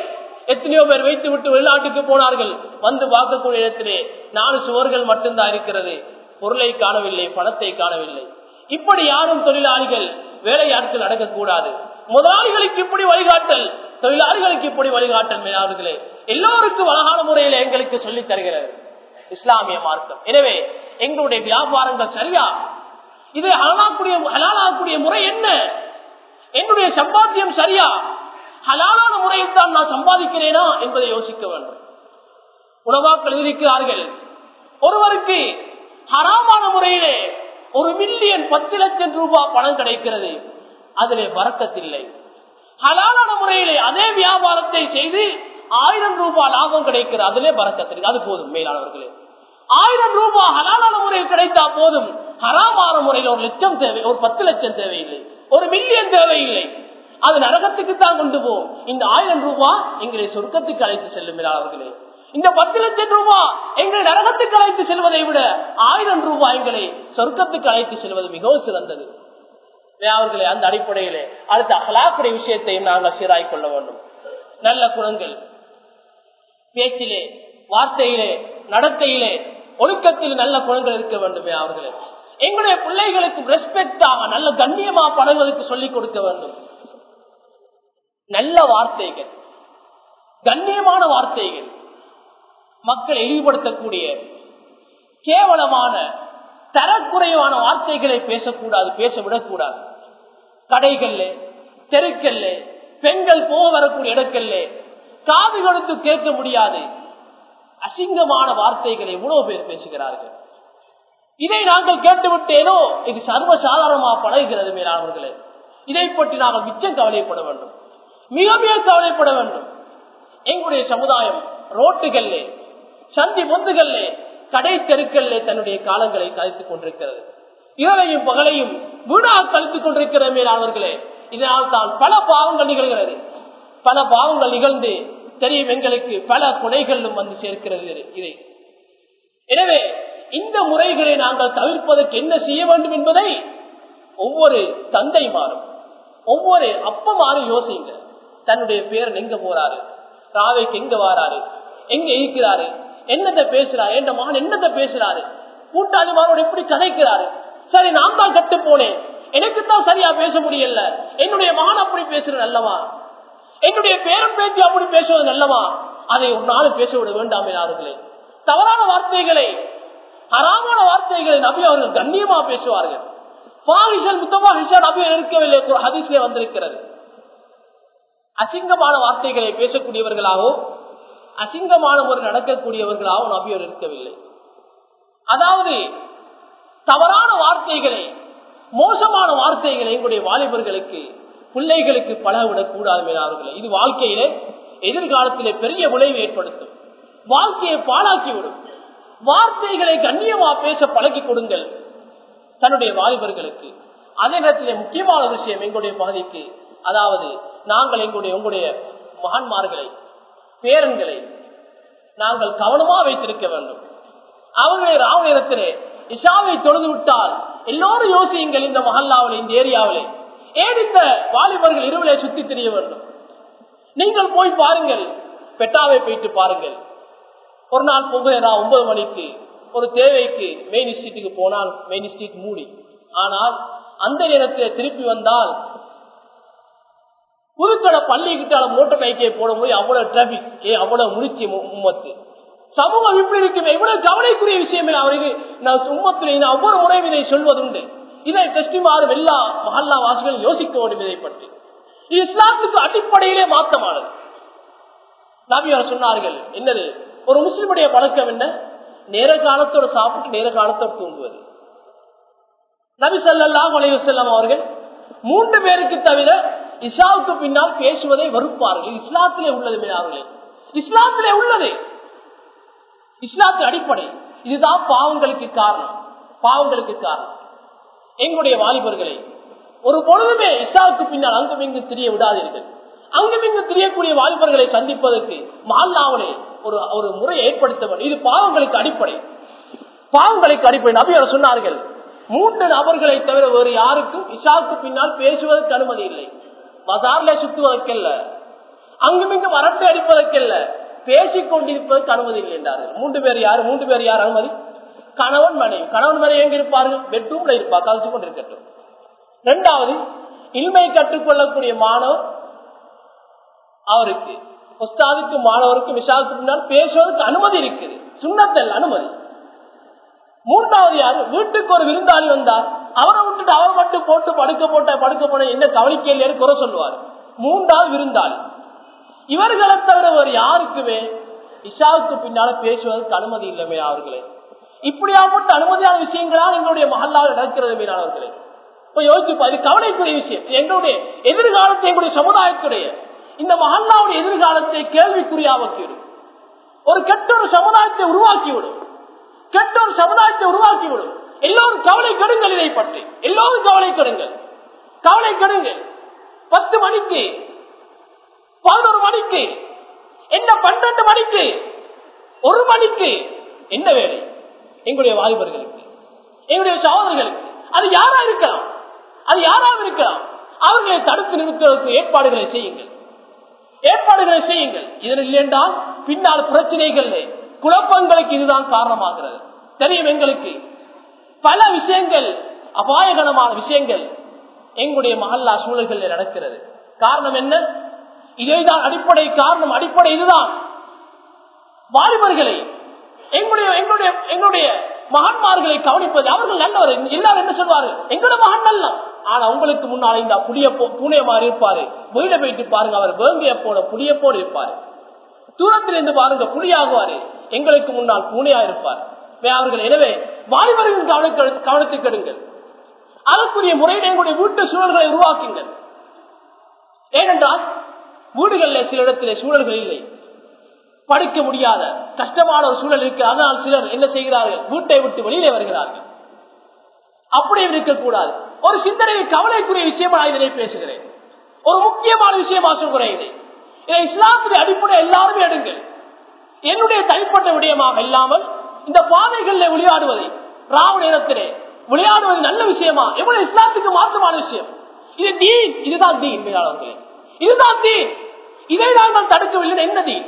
எத்தனையோ பேர் வைத்து விட்டு வெளிநாட்டுக்கு போனார்கள். வந்து பார்க்கக்கூடிய இடத்திலே 4 சுவர்கள் மட்டும்தான் இருக்கிறது. பொருளை காணவில்லை, பணத்தை காணவில்லை. இப்படி யாரும் தொழிலாளிகள் வேலையாட்கள் நடக்கக்கூடாது. முதலாளிகளுக்கு இப்படி வழிகாட்டல், தொழிலாளிகளுக்கு இப்படி வழிகாட்டல் மேலாளர்களே எல்லோருக்கும் அழகான முறையில் எங்களுக்கு சொல்லித் தருகிறது இஸ்லாமிய மார்க்கம். எனவே எங்களுடைய வியாபாரங்கள் சரியா? இதை ஹலாலாகக்கூடிய முறை என்ன? என்னுடைய சம்பாத்தியம் சரியா? ஹலாலான முறையில் தான் நான் சம்பாதிக்கிறேனா என்பதை யோசிக்க வேண்டும். உலமாக்கள் இருக்கிறார்கள், ஒருவருக்கு ஹராமான முறையிலே 1 மில்லியன் 10 லட்சம் ரூபாய் பணம் கிடைக்கிறது, அதிலே பரக்கத்தில்லை. ஹலாலான முறையிலே அதே வியாபாரத்தை செய்து 1000 ரூபாய் லாபம் கிடைக்கிறது, அதிலே பரக்கத்தில்லை. அது போதும் மேலானவர்களே. 1000 ரூபாய் ஹலாலான முறையில் கிடைத்தா போதும். ஹராமான முறையில் 1 லட்சம் தேவை, 10 லட்சம் தேவையில்லை, 1 மில்லியன் தேவையில்லை. அது நரகத்துக்கு தான் கொண்டு போகும். இந்த 1000 ரூபாய் எங்களை சொர்க்கத்துக்கு அழைத்து செல்லும் மேலாளர்களே. இந்த 10 லட்சம் ரூபாய் எங்களை நரகத்துக்கு அழைத்து செல்வதை விட 1000 ரூபாய் எங்களை சொர்க்கத்துக்கு அழைத்து செல்வது மிகவும் சிறந்தது அவர்களே. அந்த அடிப்படையிலே அடுத்த அகலாக்குடைய விஷயத்தை நாங்கள் சீராய் கொள்ள வேண்டும். நல்ல குணங்கள் பேச்சிலே, வார்த்தையிலே, நடத்தையிலே, ஒழுக்கத்தில் நல்ல குணங்கள் இருக்க வேண்டும் அவர்களே. எங்களுடைய பிள்ளைகளுக்கு ரெஸ்பெக்டாக நல்ல கண்ணியமா பழகுவதற்கு சொல்லிக் கொடுக்க வேண்டும். நல்ல வார்த்தைகள், கண்ணியமான வார்த்தைகள், மக்கள் இழிவுபடுத்தக்கூடிய கேவலமான தரக்குறைவான வார்த்தைகளை பேசக்கூடாது, பேசவிடக்கூடாது. கடைகள்ல, தெருக்கல்ல, பெண்கள் போக வரக்கூடிய இடங்கள்ல காது கொடுத்து கேட்க முடியாது அசிங்கமான வார்த்தைகளை எவ்வளவு பேர் பேசுகிறார்கள். இதை நாங்கள் கேட்டுவிட்டேனோ இது சர்வசாதாரணமாக பழகுகிறது மேலாளர்களே. இதை பற்றி நாங்கள் மிச்சம் கவலைப்பட வேண்டும், மிக மிக கவலைப்பட வேண்டும். எங்களுடைய சமுதாயம் ரோட்டுகள்ல, சந்தி பொந்துகள்ல, கடை தெருக்கல்ல தன்னுடைய காலங்களை கழித்துக் கொண்டிருக்கிறது. இரவையும் பகலையும் வீணாக கழித்துக் கொண்டிருக்கிறது மேலாளர்களே. இதனால் தான் பல பாவங்கள் நிகழ்கிறது. பல பாவங்கள் நிகழ்ந்து தெரியும் எங்களுக்கு, பல கொலைகளும் வந்து சேர்க்கிறது இதை. எனவே இந்த முறைகளை நாங்கள் தவிர்ப்பதற்கு என்ன செய்ய வேண்டும் என்பதை ஒவ்வொரு தந்தைமாரும், ஒவ்வொரு அப்பமாரும் யோசிங்க. தன்னுடைய பேரன் எங்க போறாரு, ராவைக்கு எங்க வாராரு, எங்க இருக்கிறாரு, என்னத்தை பேசுறாரு, என் மகன் என்னத்தை பேசுறாரு, கூட்டாளிமாரோடு எப்படி கதைக்கிறாரு. சரி, நான் தான் கட்டு போனேன், எனக்குத்தான் சரியா பேச முடியல, என்னுடைய மகன் அப்படி பேசுறது நல்லவா, என்னுடைய பேரன் பேச்சு அப்படி பேசுவது நல்லவா, அதை ஒரு நாள் பேச விட வேண்டாமே அவர்களே. தவறான வார்த்தைகளை, ஹராமான வார்த்தைகளை நபி அவர்கள் கண்ணியமா பேசுவார்கள். நபி இருக்கவில்லை, ஹதீஸ்ல வந்திருக்கிறது. அசிங்கமான வார்த்தைகளை பேசக்கூடியவர்களாகவும் அசிங்கமான முறை நடக்கக்கூடியவர்களாகவும் நபி அவர் இருக்கவில்லை. அதாவது தவறான வார்த்தைகளை, மோசமான வார்த்தைகளை எங்களுடைய வாலிபர்களுக்கு, பிள்ளைகளுக்கு பழகவிடக் கூடாது மேலாளர்களே. இது வாழ்க்கையிலே எதிர்காலத்திலே பெரிய விளைவு ஏற்படுத்தும், வாழ்க்கையை பாழாக்கிவிடும். வார்த்தைகளை கண்ணியமா பேச பழக்கி கொடுங்கள் தன்னுடைய வாலிபர்களுக்கு. அதே நேரத்திலே முக்கியமான விஷயம் எங்களுடைய பகுதிக்கு, அதாவது நாங்கள் உங்களுடைய மகன்மார்களை, பேரன்களை நாங்கள் கவனமா வைத்திருக்க வேண்டும். அவர்களை ராவ நேரத்திலே இஷாவை தொழுது விட்டால் எல்லோரும் யோசியுங்கள், இந்த மஹல்லாவில், இந்த ஏரியாவிலே ஏன் இந்த வாலிபர்கள் இரவிலே சுத்தி தெரிய வேண்டும். நீங்கள் போய் பாருங்கள், பெட்டாவை போயிட்டு பாருங்கள். ஒரு நாள் போகிறா 9 மணிக்கு ஒரு தேவைக்கு மெயின் ஸ்ட்ரீட்டுக்கு போனால் மெயின் ஸ்ட்ரீட் மூடி. ஆனால் அந்த நேரத்தில் திருப்பி வந்தால் புதுக்கடை பள்ளி கிட்ட மோட்டார் பைக்கை போடும்போது அவ்வளவு டிராபிக், அவ்வளவு முடிச்சு உம்மத்து சமூகம் இப்படி இருக்குமே, இவ்வளவு கவலைக்குரிய விஷயம் அவருக்கு. நான் உம்மத்திலே ஒவ்வொரு முறையும் இதை சொல்வதுண்டு. இதை டெஸ்டிமாறும் எல்லா மஹல்லா வாசிகள் யோசிக்க வேண்டும் இதை பற்றி. இது இஸ்லாத்துக்கு அடிப்படையிலே மாற்றமானது. நபி அவர் சொன்னார்கள், என்னது ஒரு முஸ்லிமுடைய பழக்கம் என்ன? நேர காலத்தோடு சாப்பிட்டு நேர காலத்தோடு தூங்குவது. நபி ஸல்லல்லாஹு அலைஹி வஸல்லம் அவர்கள் 3 பேருக்கு தவிர இஷாவுக்கு பின்னால் பேசுவதை வெறுப்பார்கள். இஸ்லாத்திலே உள்ளது அவர்களே, இஸ்லாத்திலே உள்ளது, இஸ்லாத்தின் அடிப்படை. இதுதான் பாவங்களுக்கு காரணம், பாவங்களுக்கு காரணம். எங்களுடைய வாலிபர்களை ஒரு பொழுதுமே இஷாவுக்கு பின்னால் அங்கும் இங்கு திரிய விடாதீர்கள். அங்கும் இங்கு திரியக்கூடிய வாலிபர்களை சந்திப்பதற்கு மஹல்லாவிலே ஒரு முறையை ஏற்படுத்த வேண்டும். இது பாவங்களுக்கு அடிப்படை, பாவங்களுக்கு அடிப்படை. நபி அவர் சொன்னார்கள், 3 நபர்களை தவிர வேறு யாருக்கும் இஷாவுக்கு பின்னால் பேசுவதற்கு அனுமதி இல்லை. பஜார்ல சுத்துவதற்கல்ல, அங்குமிங்கும் அரட்டை அடிப்பதற்கல்ல, பேசிக் கொண்டிருப்பதற்கு அனுமதி இல்லை என்றார்கள். 3 பேர் யார் அனுமதி? கணவன் மனைவி. கணவன் மனைவி எங்க இருப்பார்கள்? பெட்ரூம்ல இருப்பார், கழிச்சு கொண்டிருக்கட்டும். 2வது, இல்மை கற்றுக்கொள்ளக்கூடிய மாணவர், அவருக்கு உஸ்தாதுக்கு மாணவருக்கு விஷாலுக்கு முன்னால் பேசுவதற்கு அனுமதி இருக்குது, சுன்னத்தல் அனுமதி. 3வது யாரு? வீட்டுக்கு ஒரு விருந்தாளி வந்தார், அவரை விட்டுட்டு அவர் மட்டும் போட்டு படுக்க போட்ட என்ன கவனிக்கையில் குறை சொல்லுவார். 3வது விருந்தாளி. இவர்களை தவிர வேறு யாருக்குமே இஷாவுக்கு பின்னால பேசுவதற்கு அனுமதி இல்லைமே அவர்களே. இப்படியாப்பட்ட அனுமதியான விஷயங்களால் எங்களுடைய மஹல்லாவில் நடக்கிறது மீனானவர்களே. இப்ப யோசிச்சு, இது கவலைக்குரிய விஷயம். எங்களுடைய எதிர்காலத்தை, எங்களுடைய சமுதாயத்துடைய இந்த மஹல்லாவுடைய எதிர்காலத்தை கேள்விக்குறியாக்கிவிடும். ஒரு கெட்ட ஒரு சமுதாயத்தை உருவாக்கிவிடும். எல்லோரும் கவலை கெடுங்கள். இதை பற்றி எல்லோரும் கவலை கெடுங்கள். 10 மணிக்கு, 11 மணிக்கு, என்ன 12 மணிக்கு, 1 மணிக்கு என்ன வேலை எங்களுடைய வாலிபர்களுக்கு, எங்களுடைய சகோதரர்களுக்கு? அது யாரா இருக்கலாம், அவர்களை தடுத்து நிறுத்துவதற்கு ஏற்பாடுகளை செய்யுங்கள். இதன் இல்லையென்றால் பின்னால் பிரச்சனைகள், குழப்பங்களுக்கு இதுதான் காரணமாகிறது. தெரியும், எங்களுக்கு பல விஷயங்கள், அபாயகரமான விஷயங்கள் எங்களுடைய மஹல்லா சூழல்களில் நடக்கிறது. காரணம் என்ன? இதேதான் அடிப்படை காரணம். அடிப்படை இதுதான். வாலிபர்களை, எங்களுடைய மகன்மார்களை கவனிப்பது. அவர்கள் நல்லவர். எல்லாரும் என்ன சொல்வாரு? எங்களோட மகன் நல்ல. ஆனா உங்களுக்கு முன்னால் இந்த புளிய மாதிரி இருப்பாரு. வீட போயிட்டு பாருங்க, அவர் வேங்கிய போல புளிய போல இருப்பாரு. தூரத்தில் இருந்து பாருங்க, புலியாகுவாரு. எங்களுக்கு முன்னால் பூனையா இருப்பார் அவர்கள். எனவே வாலிபர்கள் கவனத்துக்கு எடுங்கள். அதற்குரிய முறையில் எங்களுடைய வீட்டு சூழல்களை உருவாக்குங்கள். ஏனென்றால் வீடுகளில் சில இடத்திலே சூழல்கள் இல்லை, படிக்க முடியாத கஷ்டமான ஒரு சூழல் இருக்கு. அதனால் சிலர் என்ன செய்கிறார்கள்? வீட்டை விட்டு வெளியிலே வருகிறார்கள். அப்படியும் இருக்கக்கூடாது. ஒரு சிந்தனையை கவலைக்குரிய விஷயமா இதனை பேசுகிறேன். ஒரு முக்கியமான விஷயமா சொல்கிறேன். இதை இஸ்லாத்தின் அடிப்படை எல்லாருமே எடுங்கள். என்னுடைய தனிப்பட்ட விடயமாக இல்லாமல் இந்த பாதைகளில் விளையாடுவதை, ராவ நேரத்திலே விளையாடுவது நல்ல விஷயமா? எவ்வளவு இஸ்லாத்துக்கு மாற்றமான விஷயம் இது. தீன், இதுதான் தீன். இதுதான் தீன். இதை நாங்கள் தடுக்கவில்லை. என்ன தீன்?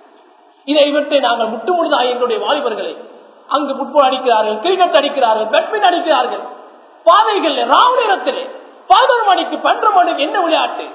இதை விட்டு நாங்கள் முட்டுமுழுதாக எங்களுடைய வாலிபர்களை அங்கு ஃபுட்பால் அடிக்கிறார்கள், கிரிக்கெட் அடிக்கிறார்கள், பேட்மிண்டன் அடிக்கிறார்கள். பாதைகள் ராவ நேரத்திலே 11 மணிக்கு 12 மணிக்கு என்ன விளையாட்டு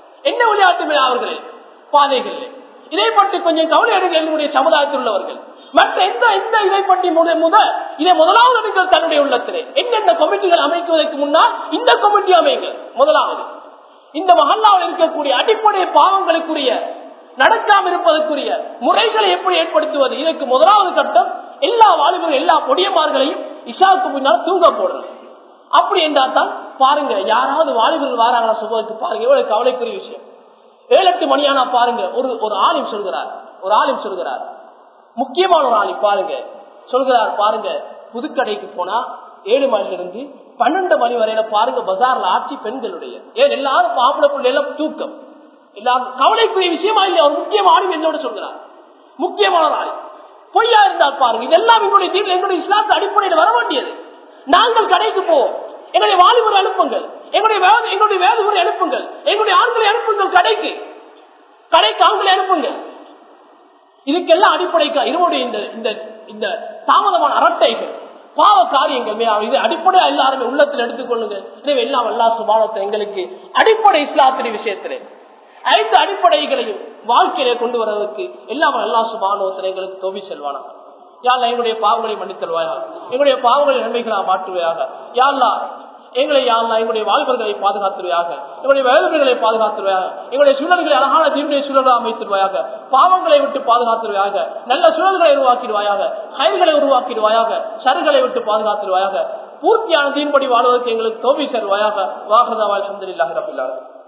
அவர்களே பாதைகள். இதை பற்றி கொஞ்சம் கவலை எடுங்கள் என்னுடைய சமுதாயத்தில் உள்ளவர்கள். மற்ற எந்த இதை பற்றி இதை முதலாவது நீங்கள் தன்னுடைய உள்ளத்திலே என்னென்ன கமிட்டிகள் அமைக்குவதற்கு முன்னால் இந்த கமிட்டி அமைங்கள். முதலாவது, இந்த மஹல்லாவில் இருக்கக்கூடிய அடிப்படை பாவங்களுக்குரிய, நடக்காமல் இருப்பதற்குரிய முறைகளை எப்படி ஏற்படுத்துவது? இதற்கு முதலாவது கட்டம் எல்லா வாலிபர்கள், எல்லா பொடியமார்களையும் இஷாவுக்கு முன்னால் தூங்க போடணும். அப்படி என்றால் தான் பாருங்க, யாராவது வாலிபர்கள் வாராங்களா சுபத்துக்கு? பாருங்க எவ்வளவு கவலைக்குரிய விஷயம். 7-8 மணியானா பாருங்க, ஒரு ஆலிம் சொல்கிறார், முக்கியமான ஒரு ஆலிம் பாருங்க சொல்கிறார். பாருங்க, புதுக்கடைக்கு போனா 7 மணிலிருந்து 12 மணி வரையில பாருங்க பஜார்ல ஆட்சி பெண்களுடைய, ஏன் எல்லாரும் பாப்பள பிள்ளைல தூக்கம், எல்லாரும் கவலைக்குரிய விஷயமா இல்லை. அவர் முக்கியமான ஆலிம் என்னோட சொல்கிறார், முக்கியமான ஒரு ஆலிம். பொய்யா இருந்தால் பாருங்க, இதெல்லாம் எங்களுடைய தீர்வு, எங்களுடைய இஸ்லாத்து அடிப்படையில் வர வேண்டியது. நாங்கள் கடைக்கு போவோம், எங்களுடைய வாலிபரை அனுப்புங்கள், எங்களுடைய வேலைமுறை அனுப்புங்கள், எங்களுடைய ஆண்களை அனுப்புங்கள், கடைக்கு ஆண்களை அனுப்புங்கள். இதுக்கெல்லாம் அடிப்படைக்கா இருவருடைய இந்த தாமதமான அரட்டைகள், பாவ காரியங்கள், இது அடிப்படையா எல்லாருமே உள்ளத்தில் எடுத்துக்கொள்ளுங்க. எனவே எல்லாம் அல்லாஹ் சுப்ஹானஹு வ தஆலா எங்களுக்கு அடிப்படை இஸ்லாத்தின் விஷயத்திலே 5 அடிப்படைகளையும் வாழ்க்கையிலே கொண்டு வருவதற்கு எல்லாம் அல்லாஹ் சுப்ஹானஹு வ தஆலா எங்களுக்கு தௌஃபீக் செய்வானாக. யா அல்லாஹ் எங்களுடைய பாவங்களை மன்னித்தல்வாயாக, எங்களுடைய பாவங்களை நன்மைகளாக மாற்றுவாயாக. யா அல்லாஹ் எங்களுடைய வாலிபர்களை பாதுகாத்துருவாயாக, எங்களுடைய வேலைகளை பாதுகாத்துருவாயாக, எங்களுடைய சூழல்களை அழகான தீனுடைய சூழலாக அமைத்துருவாயாக, பாவங்களை விட்டு பாதுகாத்துருவாயாக, நல்ல சூழல்களை உருவாக்கிடுவாயாக, ஹைர்களை உருவாக்கிடுவாயாக, ஷர்களை விட்டு பாதுகாத்துருவாயாக. பூர்த்தியான தீன்படி வாழ்வதற்கு எங்களுக்கு தௌஃபீக் செய்வாயாக. வாஹிதா அல்ஹம்துலில்லாஹி ரப்பில் ஆலமீன்.